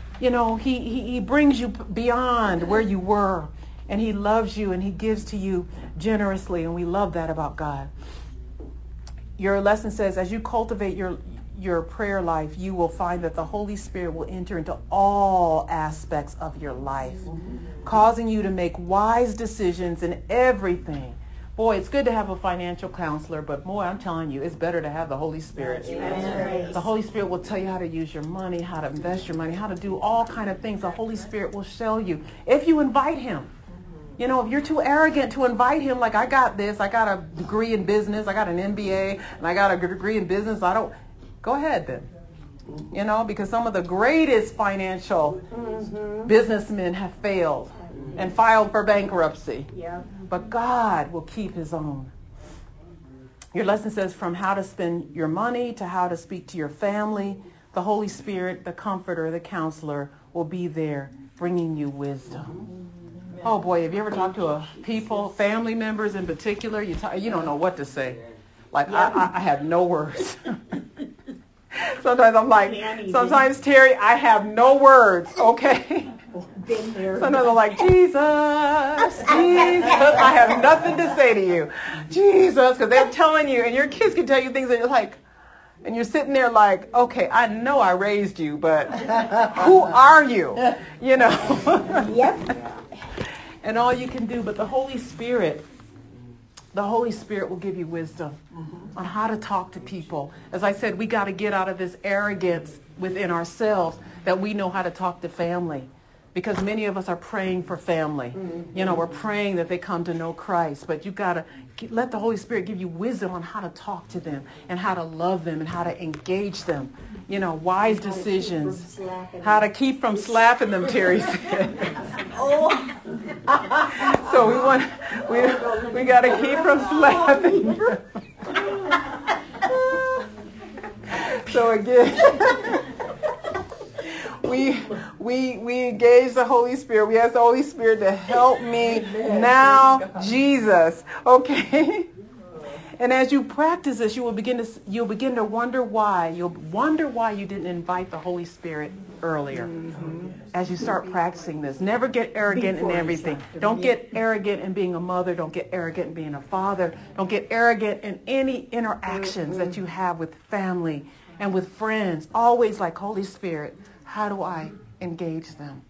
He brings you beyond where you were, and he loves you, and he gives to you generously, and we love that about God. Your lesson says, as you cultivate your prayer life, you will find that the Holy Spirit will enter into all aspects of your life, causing you to make wise decisions in everything. Boy, it's good to have a financial counselor, but boy, I'm telling you, it's better to have the Holy Spirit. Right. The Holy Spirit will tell you how to use your money, how to invest your money, how to do all kind of things. The Holy Spirit will show you if you invite him. If you're too arrogant to invite him, like I got this, I got a degree in business, I got an MBA, and I got a degree in business, go ahead then. Because some of the greatest financial businessmen have failed and filed for bankruptcy. Yeah. But God will keep his own. Your lesson says from how to spend your money to how to speak to your family, the Holy Spirit, the comforter, the counselor will be there bringing you wisdom. Oh boy, have you ever talked to family members in particular, you don't know what to say. Like, I have no words. Sometimes I'm like, Terry, I have no words, okay? Been there. Sometimes I'm like, Jesus, I have nothing to say to you. Jesus, because they're telling you, and your kids can tell you things that you're like, and you're sitting there like, okay, I know I raised you, but who are you? Yep. And all you can do, but the Holy Spirit will give you wisdom on how to talk to people. As I said, we got to get out of this arrogance within ourselves that we know how to talk to family. Because many of us are praying for family. We're praying that they come to know Christ. But you got to let the Holy Spirit give you wisdom on how to talk to them and how to love them and how to engage them. Wise decisions. How to keep from slapping them, Terry said. So we got to keep from slapping them. So again, we engage the Holy Spirit. We ask the Holy Spirit to help me now, Jesus. Okay? And as you practice this, you'll begin to wonder why. You'll wonder why you didn't invite the Holy Spirit earlier. As you start practicing this, never get arrogant in everything. Don't get arrogant in being a mother. Don't get arrogant in being a father. Don't get arrogant in any interactions that you have with family and with friends. Always like, Holy Spirit, how do I engage them?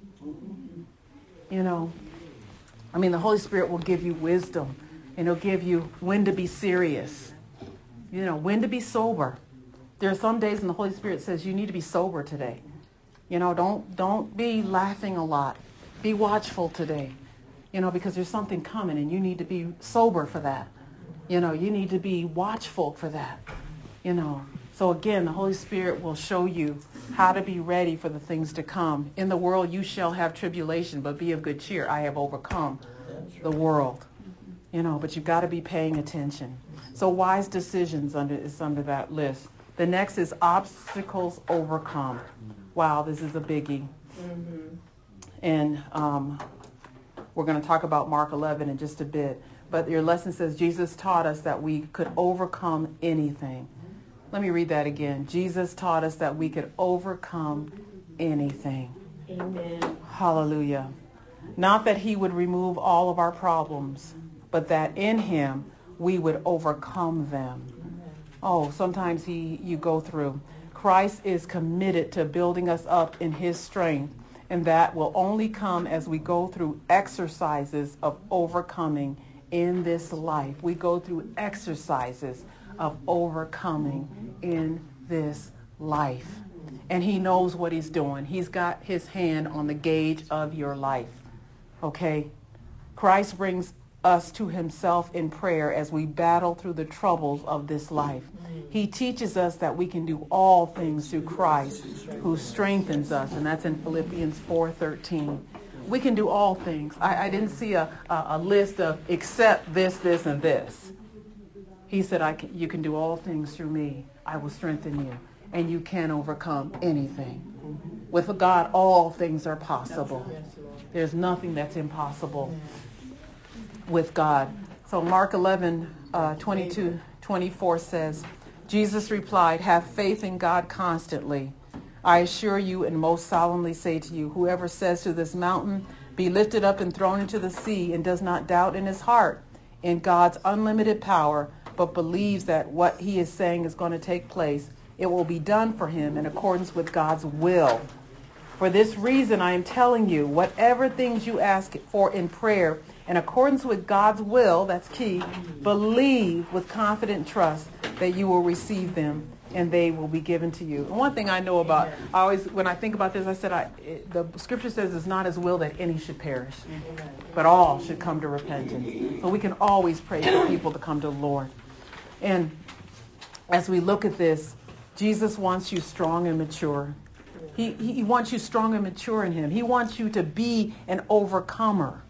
The Holy Spirit will give you wisdom, and he'll give you when to be serious, when to be sober. There are some days when the Holy Spirit says you need to be sober today. Don't be laughing a lot. Be watchful today, because there's something coming, and you need to be sober for that. You need to be watchful for that. So again, the Holy Spirit will show you how to be ready for the things to come. In the world you shall have tribulation, but be of good cheer. I have overcome the world. But you've got to be paying attention. So wise decisions is under that list. The next is obstacles overcome. Wow, this is a biggie. And we're going to talk about Mark 11 in just a bit. But your lesson says Jesus taught us that we could overcome anything. Let me read that again. Jesus taught us that we could overcome anything. Amen. Hallelujah. Not that he would remove all of our problems, but that in him we would overcome them. Oh, sometimes you go through. Christ is committed to building us up in his strength, and that will only come as we go through exercises of overcoming in this life. We go through exercises of overcoming in this life. and he knows what he's doing. He's got his hand on the gauge of your life. Okay? Christ brings us to himself in prayer as we battle through the troubles of this life. He teaches us that we can do all things through Christ who strengthens us, and that's in Philippians 4:13. We can do all things. I didn't see a list of except this, this, and this. He said, you can do all things through me. I will strengthen you, and you can overcome anything. With God, all things are possible. There's nothing that's impossible with God. So Mark 11:22-24 says, Jesus replied, have faith in God constantly. I assure you and most solemnly say to you, whoever says to this mountain, be lifted up and thrown into the sea, and does not doubt in his heart in God's unlimited power, but believes that what he is saying is going to take place, it will be done for him in accordance with God's will. For this reason, I am telling you, whatever things you ask for in prayer, in accordance with God's will, that's key, believe with confident trust that you will receive them and they will be given to you. And one thing I know about, when I think about this, I said, the scripture says it's not his will that any should perish, but all should come to repentance. So we can always pray for people to come to the Lord. And as we look at this, Jesus wants you strong and mature. He wants you strong and mature in him. He wants you to be an overcomer.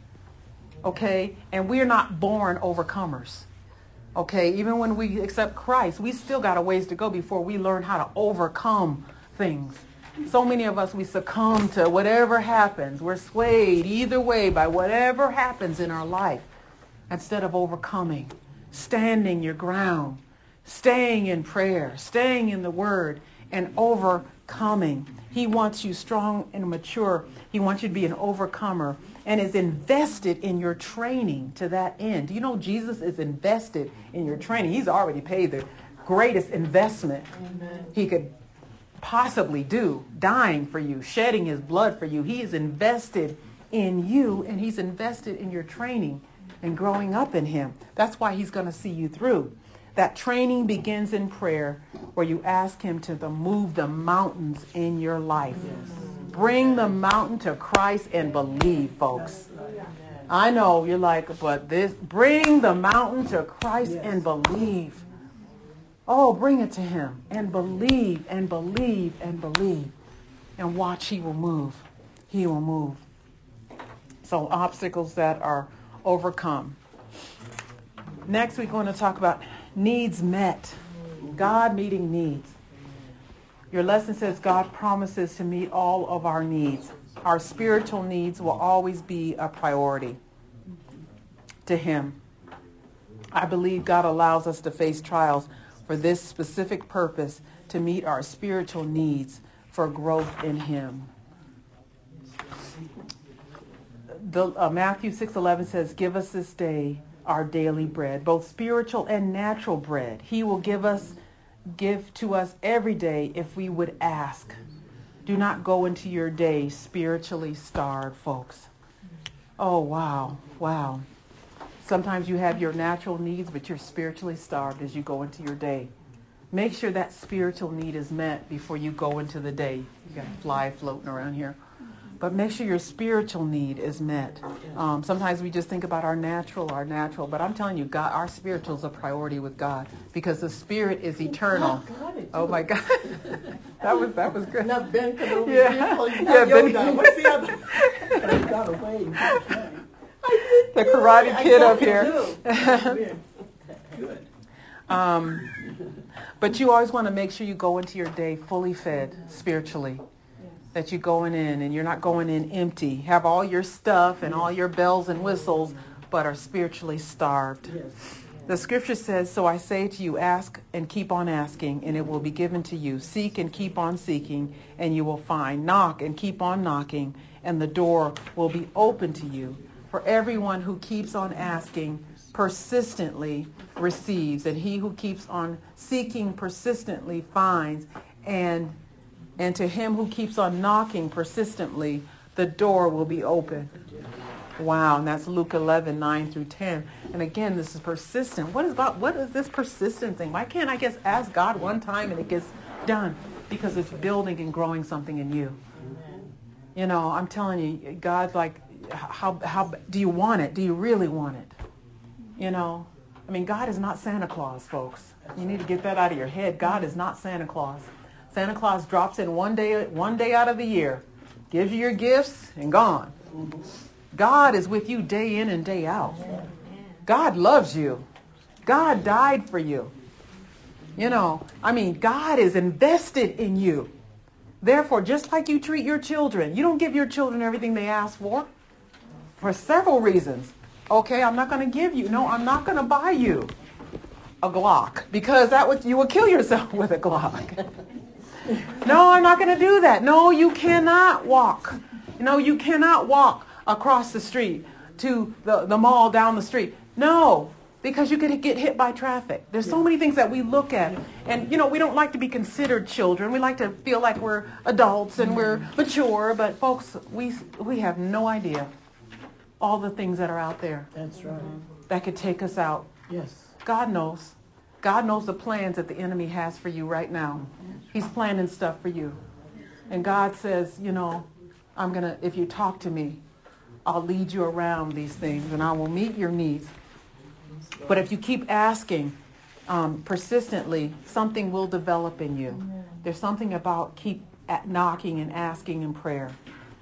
Okay? And we're not born overcomers. Okay? Even when we accept Christ, we still got a ways to go before we learn how to overcome things. So many of us, we succumb to whatever happens. We're swayed either way by whatever happens in our life instead of overcoming, standing your ground, staying in prayer, staying in the word, and overcoming. He wants you strong and mature. He wants you to be an overcomer and is invested in your training to that end. Do you know Jesus is invested in your training? He's already paid the greatest investment he could possibly do, dying for you, shedding his blood for you. He is invested in you, and he's invested in your training and growing up in him. That's why he's going to see you through. That training begins in prayer, where you ask him to move the mountains in your life. Bring the mountain to Christ and believe, folks. I know you're like, but bring the mountain to Christ and believe. Oh, bring it to him and believe and believe and believe. And watch, he will move. He will move. So obstacles that are overcome. Next, we're going to talk about needs met. God meeting needs. Your lesson says God promises to meet all of our needs. Our spiritual needs will always be a priority to him. I believe God allows us to face trials for this specific purpose, to meet our spiritual needs for growth in him. Matthew 6:11 says, give us this day our daily bread, both spiritual and natural bread. He will give to us every day if we would ask. Do not go into your day spiritually starved, folks. Oh, wow. Wow. Sometimes you have your natural needs, but you're spiritually starved as you go into your day. Make sure that spiritual need is met before you go into the day. You got a fly floating around here. But make sure your spiritual need is met. Sometimes we just think about our natural. But I'm telling you, God, our spiritual is a priority with God because the spirit is eternal. Oh my God, that was good. Not Ben Kenobi. Yeah. Yoda. What's the other? I got away. The Karate Kid up here. Good. But you always want to make sure you go into your day fully fed spiritually. That you're going in and you're not going in empty. Have all your stuff and all your bells and whistles, but are spiritually starved. Yes. The scripture says, so I say to you, ask and keep on asking, and it will be given to you. Seek and keep on seeking, and you will find. Knock and keep on knocking, and the door will be open to you. For everyone who keeps on asking persistently receives, and he who keeps on seeking persistently finds, and to him who keeps on knocking persistently, the door will be open. Wow, and that's Luke 11:9-10. And again, this is persistent. What is this persistent thing? Why can't I just ask God one time and it gets done? because it's building and growing something in you. You know, I'm telling you, God's like, how do you want it? Do you really want it? You know, I mean, God is not Santa Claus, folks. You need to get that out of your head. God is not Santa Claus. Santa Claus drops in one day out of the year, gives you your gifts, and gone. God is with you day in and day out. God loves you. God died for you. You know, I mean, God is invested in you. Therefore, just like you treat your children, you don't give your children everything they ask for several reasons. Okay, I'm not going to give you. No, I'm not going to buy you a Glock because you will kill yourself with a Glock. No, I'm not going to do that. No, you cannot walk. No, you cannot walk across the street to the mall down the street. No, because you could get hit by traffic. There's so many things that we look at. And, you know, we don't like to be considered children. We like to feel like we're adults and we're mature. But, folks, we have no idea all the things that are out there. That's right. That could take us out. Yes. God knows. God knows the plans that the enemy has for you right now. He's planning stuff for you. And God says, you know, if you talk to me, I'll lead you around these things and I will meet your needs. But if you keep asking persistently, something will develop in you. There's something about keep knocking and asking in prayer.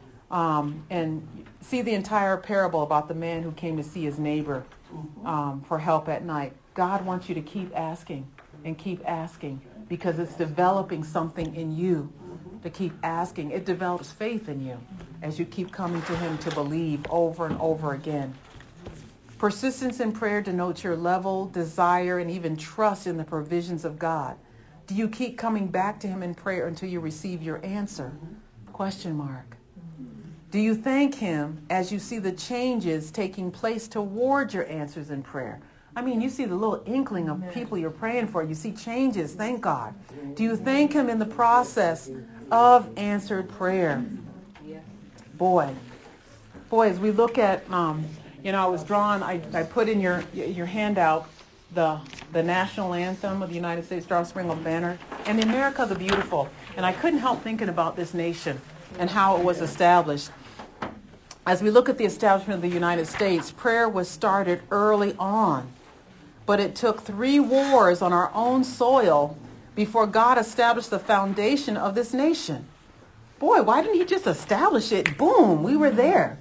And see the entire parable about the man who came to see his neighbor for help at night. God wants you to keep asking and keep asking because it's developing something in you to keep asking. It develops faith in you as you keep coming to him to believe over and over again. Persistence in prayer denotes your level, desire, and even trust in the provisions of God. Do you keep coming back to him in prayer until you receive your answer? Question mark. Do you thank him as you see the changes taking place toward your answers in prayer? I mean, you see the little inkling of people you're praying for. You see changes. Thank God. Do you thank him in the process of answered prayer? Boy, as we look at, I was drawn, I put in your handout the national anthem of the United States, Star Spangled Banner, and the America the Beautiful. And I couldn't help thinking about this nation and how it was established. As we look at the establishment of the United States, prayer was started early on, but it took 3 wars on our own soil before God established the foundation of this nation. Boy, why didn't he just establish it? Boom, we were there.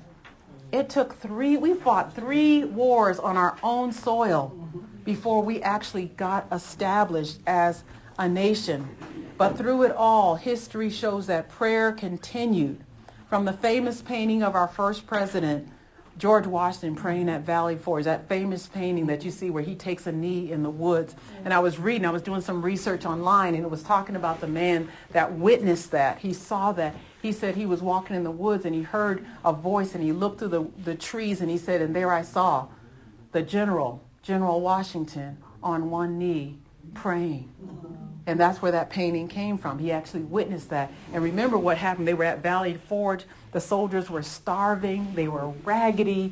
We fought 3 wars on our own soil before we actually got established as a nation. But through it all, history shows that prayer continued. From the famous painting of our first president, George Washington, praying at Valley Forge, that famous painting that you see where he takes a knee in the woods. And I was doing some research online, and it was talking about the man that witnessed that. He saw that. He said he was walking in the woods and he heard a voice and he looked through the trees and he said, and there I saw the General Washington on one knee praying. And that's where that painting came from. He actually witnessed that. And remember what happened. They were at Valley Forge. The soldiers were starving. They were raggedy.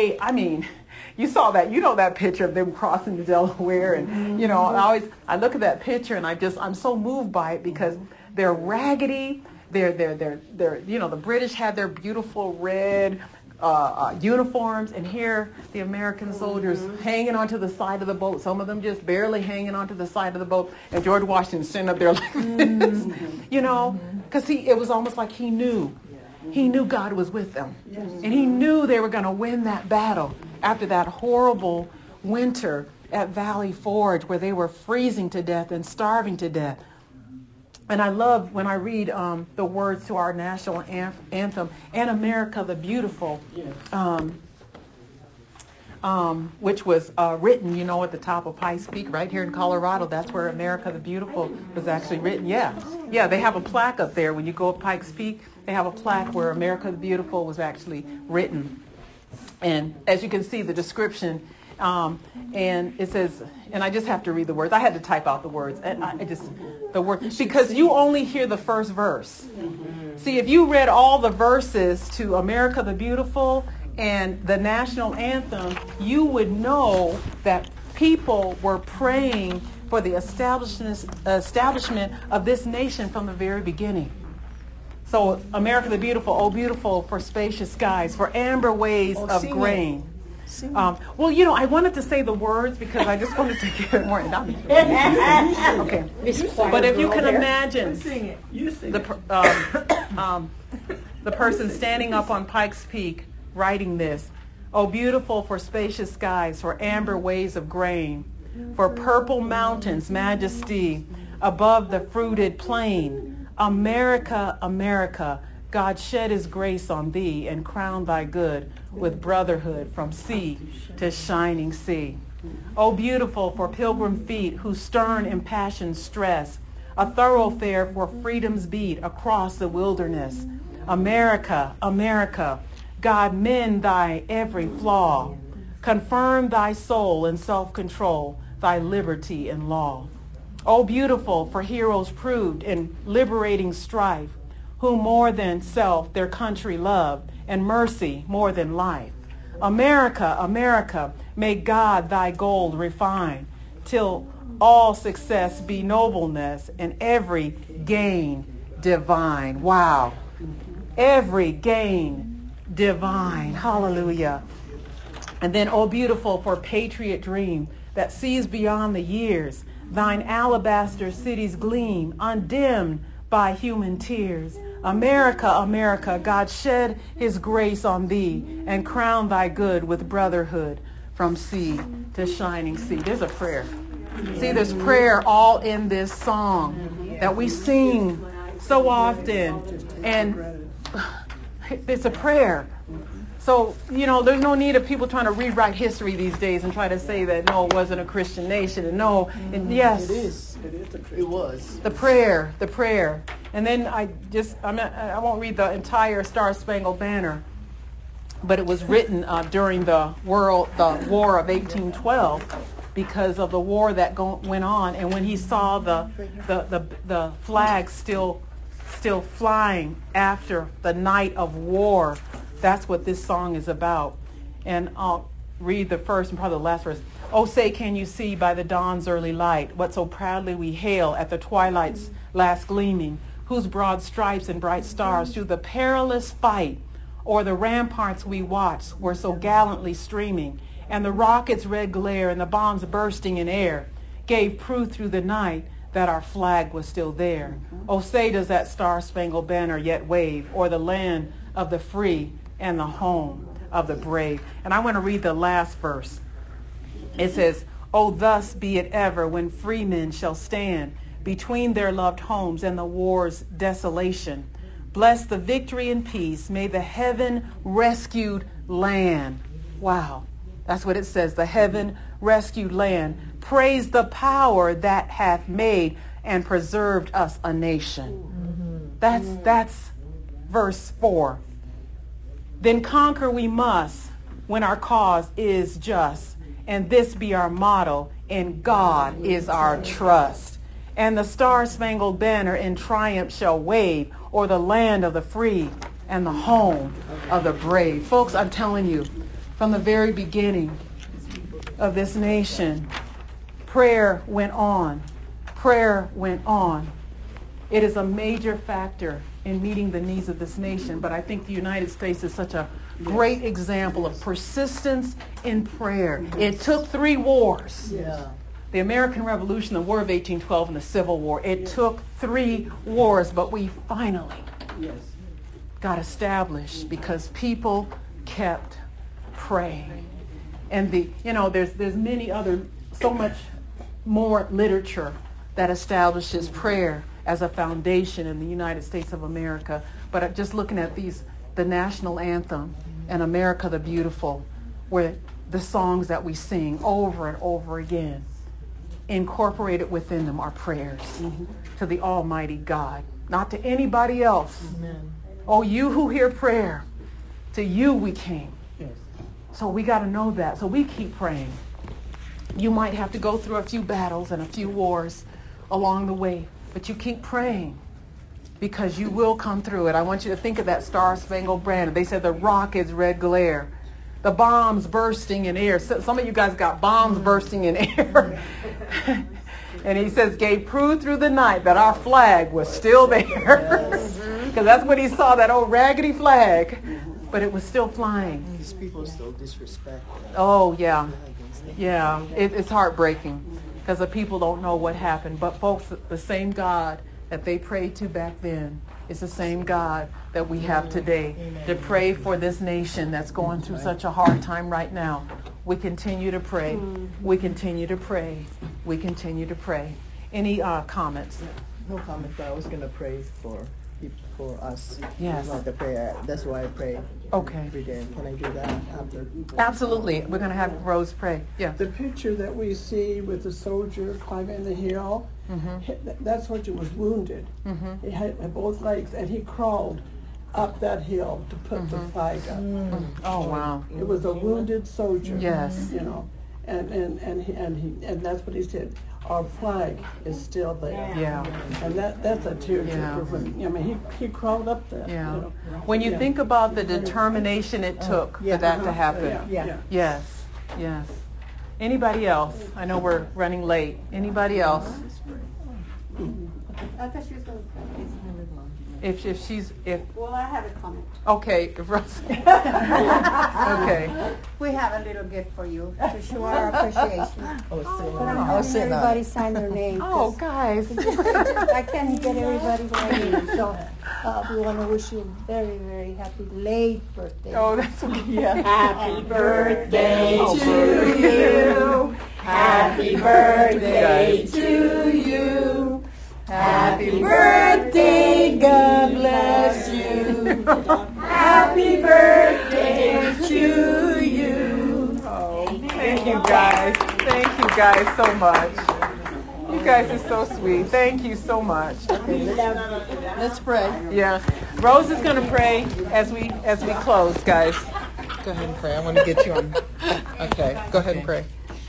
You saw that. You know that picture of them crossing the Delaware. And, I look at that picture and I'm so moved by it because they're raggedy. They're the British had their beautiful red uniforms, and here the American soldiers hanging onto the side of the boat, some of them just barely hanging onto the side of the boat, and George Washington sitting up there like this, because it was almost like he knew God was with them, and he knew they were going to win that battle after that horrible winter at Valley Forge where they were freezing to death and starving to death. And I love when I read the words to our national anthem, and America the Beautiful, which was written, at the top of Pikes Peak right here in Colorado. That's where America the Beautiful was actually written. Yeah, they have a plaque up there. When you go up Pikes Peak, they have a plaque where America the Beautiful was actually written. And as you can see, the description, and it says, and I just have to read the words. I had to type out the words. Because you only hear the first verse. See, if you read all the verses to America the Beautiful and the national anthem, you would know that people were praying for the establishment of this nation from the very beginning. So, America the Beautiful, oh beautiful for spacious skies, for amber ways of grain. Well, I wanted to say the words because I just wanted to give it more. Okay. But if you can imagine the person standing up on Pikes Peak writing this, oh beautiful for spacious skies, for amber ways of grain, for purple mountains, majesty, above the fruited plain. America, America, God shed his grace on thee and crowned thy good with brotherhood from sea to shining sea. Oh, beautiful for pilgrim feet whose stern impassioned stress, a thoroughfare for freedom's beat across the wilderness. America, America, God mend thy every flaw, confirm thy soul in self-control, thy liberty in law. Oh, beautiful for heroes proved in liberating strife, who more than self their country loved, and mercy more than life. America, America, may God thy gold refine, till all success be nobleness, and every gain divine. Wow. Every gain divine. Hallelujah. And then, oh, beautiful for patriot dream that sees beyond the years, thine alabaster cities gleam, undimmed by human tears. America, America, God shed his grace on thee and crown thy good with brotherhood from sea to shining sea. There's a prayer. See, there's prayer all in this song that we sing so often. And it's a prayer. So, there's no need of people trying to rewrite history these days and try to say that, no, it wasn't a Christian nation. And no, and yes. It is a Christian. It was. The prayer. And then I won't read the entire Star Spangled Banner, but it was written during the War of 1812 because of the war that went on. And when he saw the flag still flying after the night of war, that's what this song is about. And I'll read the first and probably the last verse. Oh, say, can you see by the dawn's early light what so proudly we hail at the twilight's last gleaming, whose broad stripes and bright stars through the perilous fight o'er the ramparts we watched were so gallantly streaming, and the rocket's red glare and the bombs bursting in air gave proof through the night that our flag was still there. Oh, say, does that star-spangled banner yet wave o'er the land of the free and the home of the brave? And I want to read the last verse. It says, oh, thus be it ever when free men shall stand between their loved homes and the war's desolation. Bless the victory and peace. May the heaven rescued land. Wow. That's what it says. The heaven rescued land. Praise the power that hath made and preserved us a nation. That's verse 4. Then conquer we must when our cause is just, and this be our motto, and God is our trust. And the star-spangled banner in triumph shall wave o'er the land of the free and the home of the brave. Folks, I'm telling you, from the very beginning of this nation, prayer went on. Prayer went on. It is a major factor in meeting the needs of this nation, but I think the United States is such a great example of persistence in prayer. It took 3 wars. Yeah. The American Revolution, the War of 1812, and the Civil War. It took 3 wars, but we finally got established because people kept praying. And there's many other, so much more literature that establishes prayer as a foundation in the United States of America. But just looking at the national anthem and America the Beautiful, where the songs that we sing over and over again, incorporated within them are prayers to the Almighty God, not to anybody else. Amen. Oh, you who hear prayer, to you we came. Yes. So we got to know that. So we keep praying. You might have to go through a few battles and a few wars along the way, but you keep praying because you will come through it. I want you to think of that star-spangled banner. They said the rocket's red glare, the bombs bursting in air. Some of you guys got bombs bursting in air. And he says, gave proof through the night that our flag was still there. Because that's when he saw that old raggedy flag. But it was still flying. These people still disrespect. Oh, yeah. Yeah. It's heartbreaking because the people don't know what happened. But folks, the same God that they prayed to back then is the same God that we have today to pray for this nation that's going through such a hard time right now. We continue to pray. We continue to pray. We continue to pray. Any comments? No comment, but I was going to pray for people, for us. Yes. Like the prayer. That's why I pray Okay. every day. Can I do that after? Absolutely. We're going to have Rose pray. Yeah. The picture that we see with the soldier climbing the hill, that soldier was wounded. He had both legs, and he crawled up that hill to put the flag up. Oh, wow. It was a wounded soldier. Yes. You know, and that's what he said. Our flag is still there. Yeah. And that's a tearjerker. Yeah. I mean, he crawled up there. Yeah. You know. When you think about the determination it took for that to happen. Yeah. Yes. Yes. Anybody else? I know we're running late. Anybody else? I thought she was going to If Well, I have a comment. okay, if Rose. Okay. We have a little gift for you to show our appreciation. Oh, But I'm having everybody sign their name. Oh, guys. I can't get everybody right in. So we want to wish you a very, very happy late birthday. Oh, that's yeah. Happy birthday to you. Happy birthday to you. Happy birthday, God bless you. Happy birthday to you. Oh, thank you guys. Thank you guys so much. You guys are so sweet. Thank you so much. let's pray. Yeah. Rose is going to pray as we close, guys. Go ahead and pray. I want to get you on. Okay. Go ahead and pray.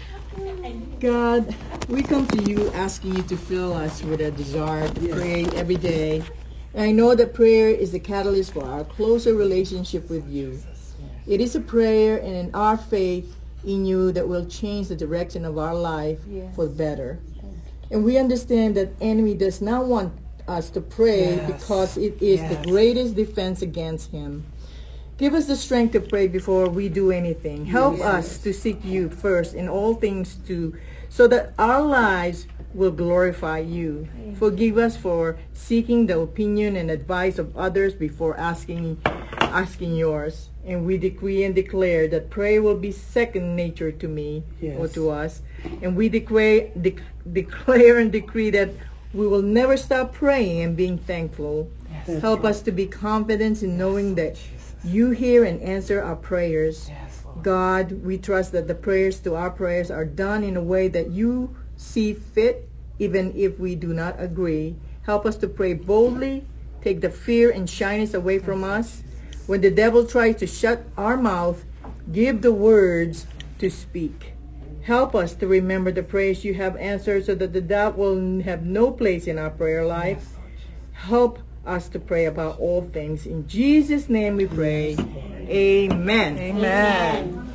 God, we come to you asking you to fill us with a desire to pray every day. And I know that prayer is the catalyst for our closer relationship with you. It is a prayer and in our faith in you that will change the direction of our life for the better. And we understand that enemy does not want us to pray because it is the greatest defense against him. Give us the strength to pray before we do anything. Help us to seek you first in all things so that our lives will glorify you. Forgive us for seeking the opinion and advice of others before asking yours. And we decree and declare that prayer will be second nature to me or to us. And we declare and decree that we will never stop praying and being thankful. Help us to be confident in knowing that you hear and answer our prayers. God, we trust that the prayers to our prayers are done in a way that you see fit, even if we do not agree. Help us to pray boldly, take the fear and shyness away from us. When the devil tries to shut our mouth, give the words to speak. Help us to remember the prayers you have answered so that the doubt will have no place in our prayer life. Help us to pray about all things. In Jesus' name we pray. Amen. Amen.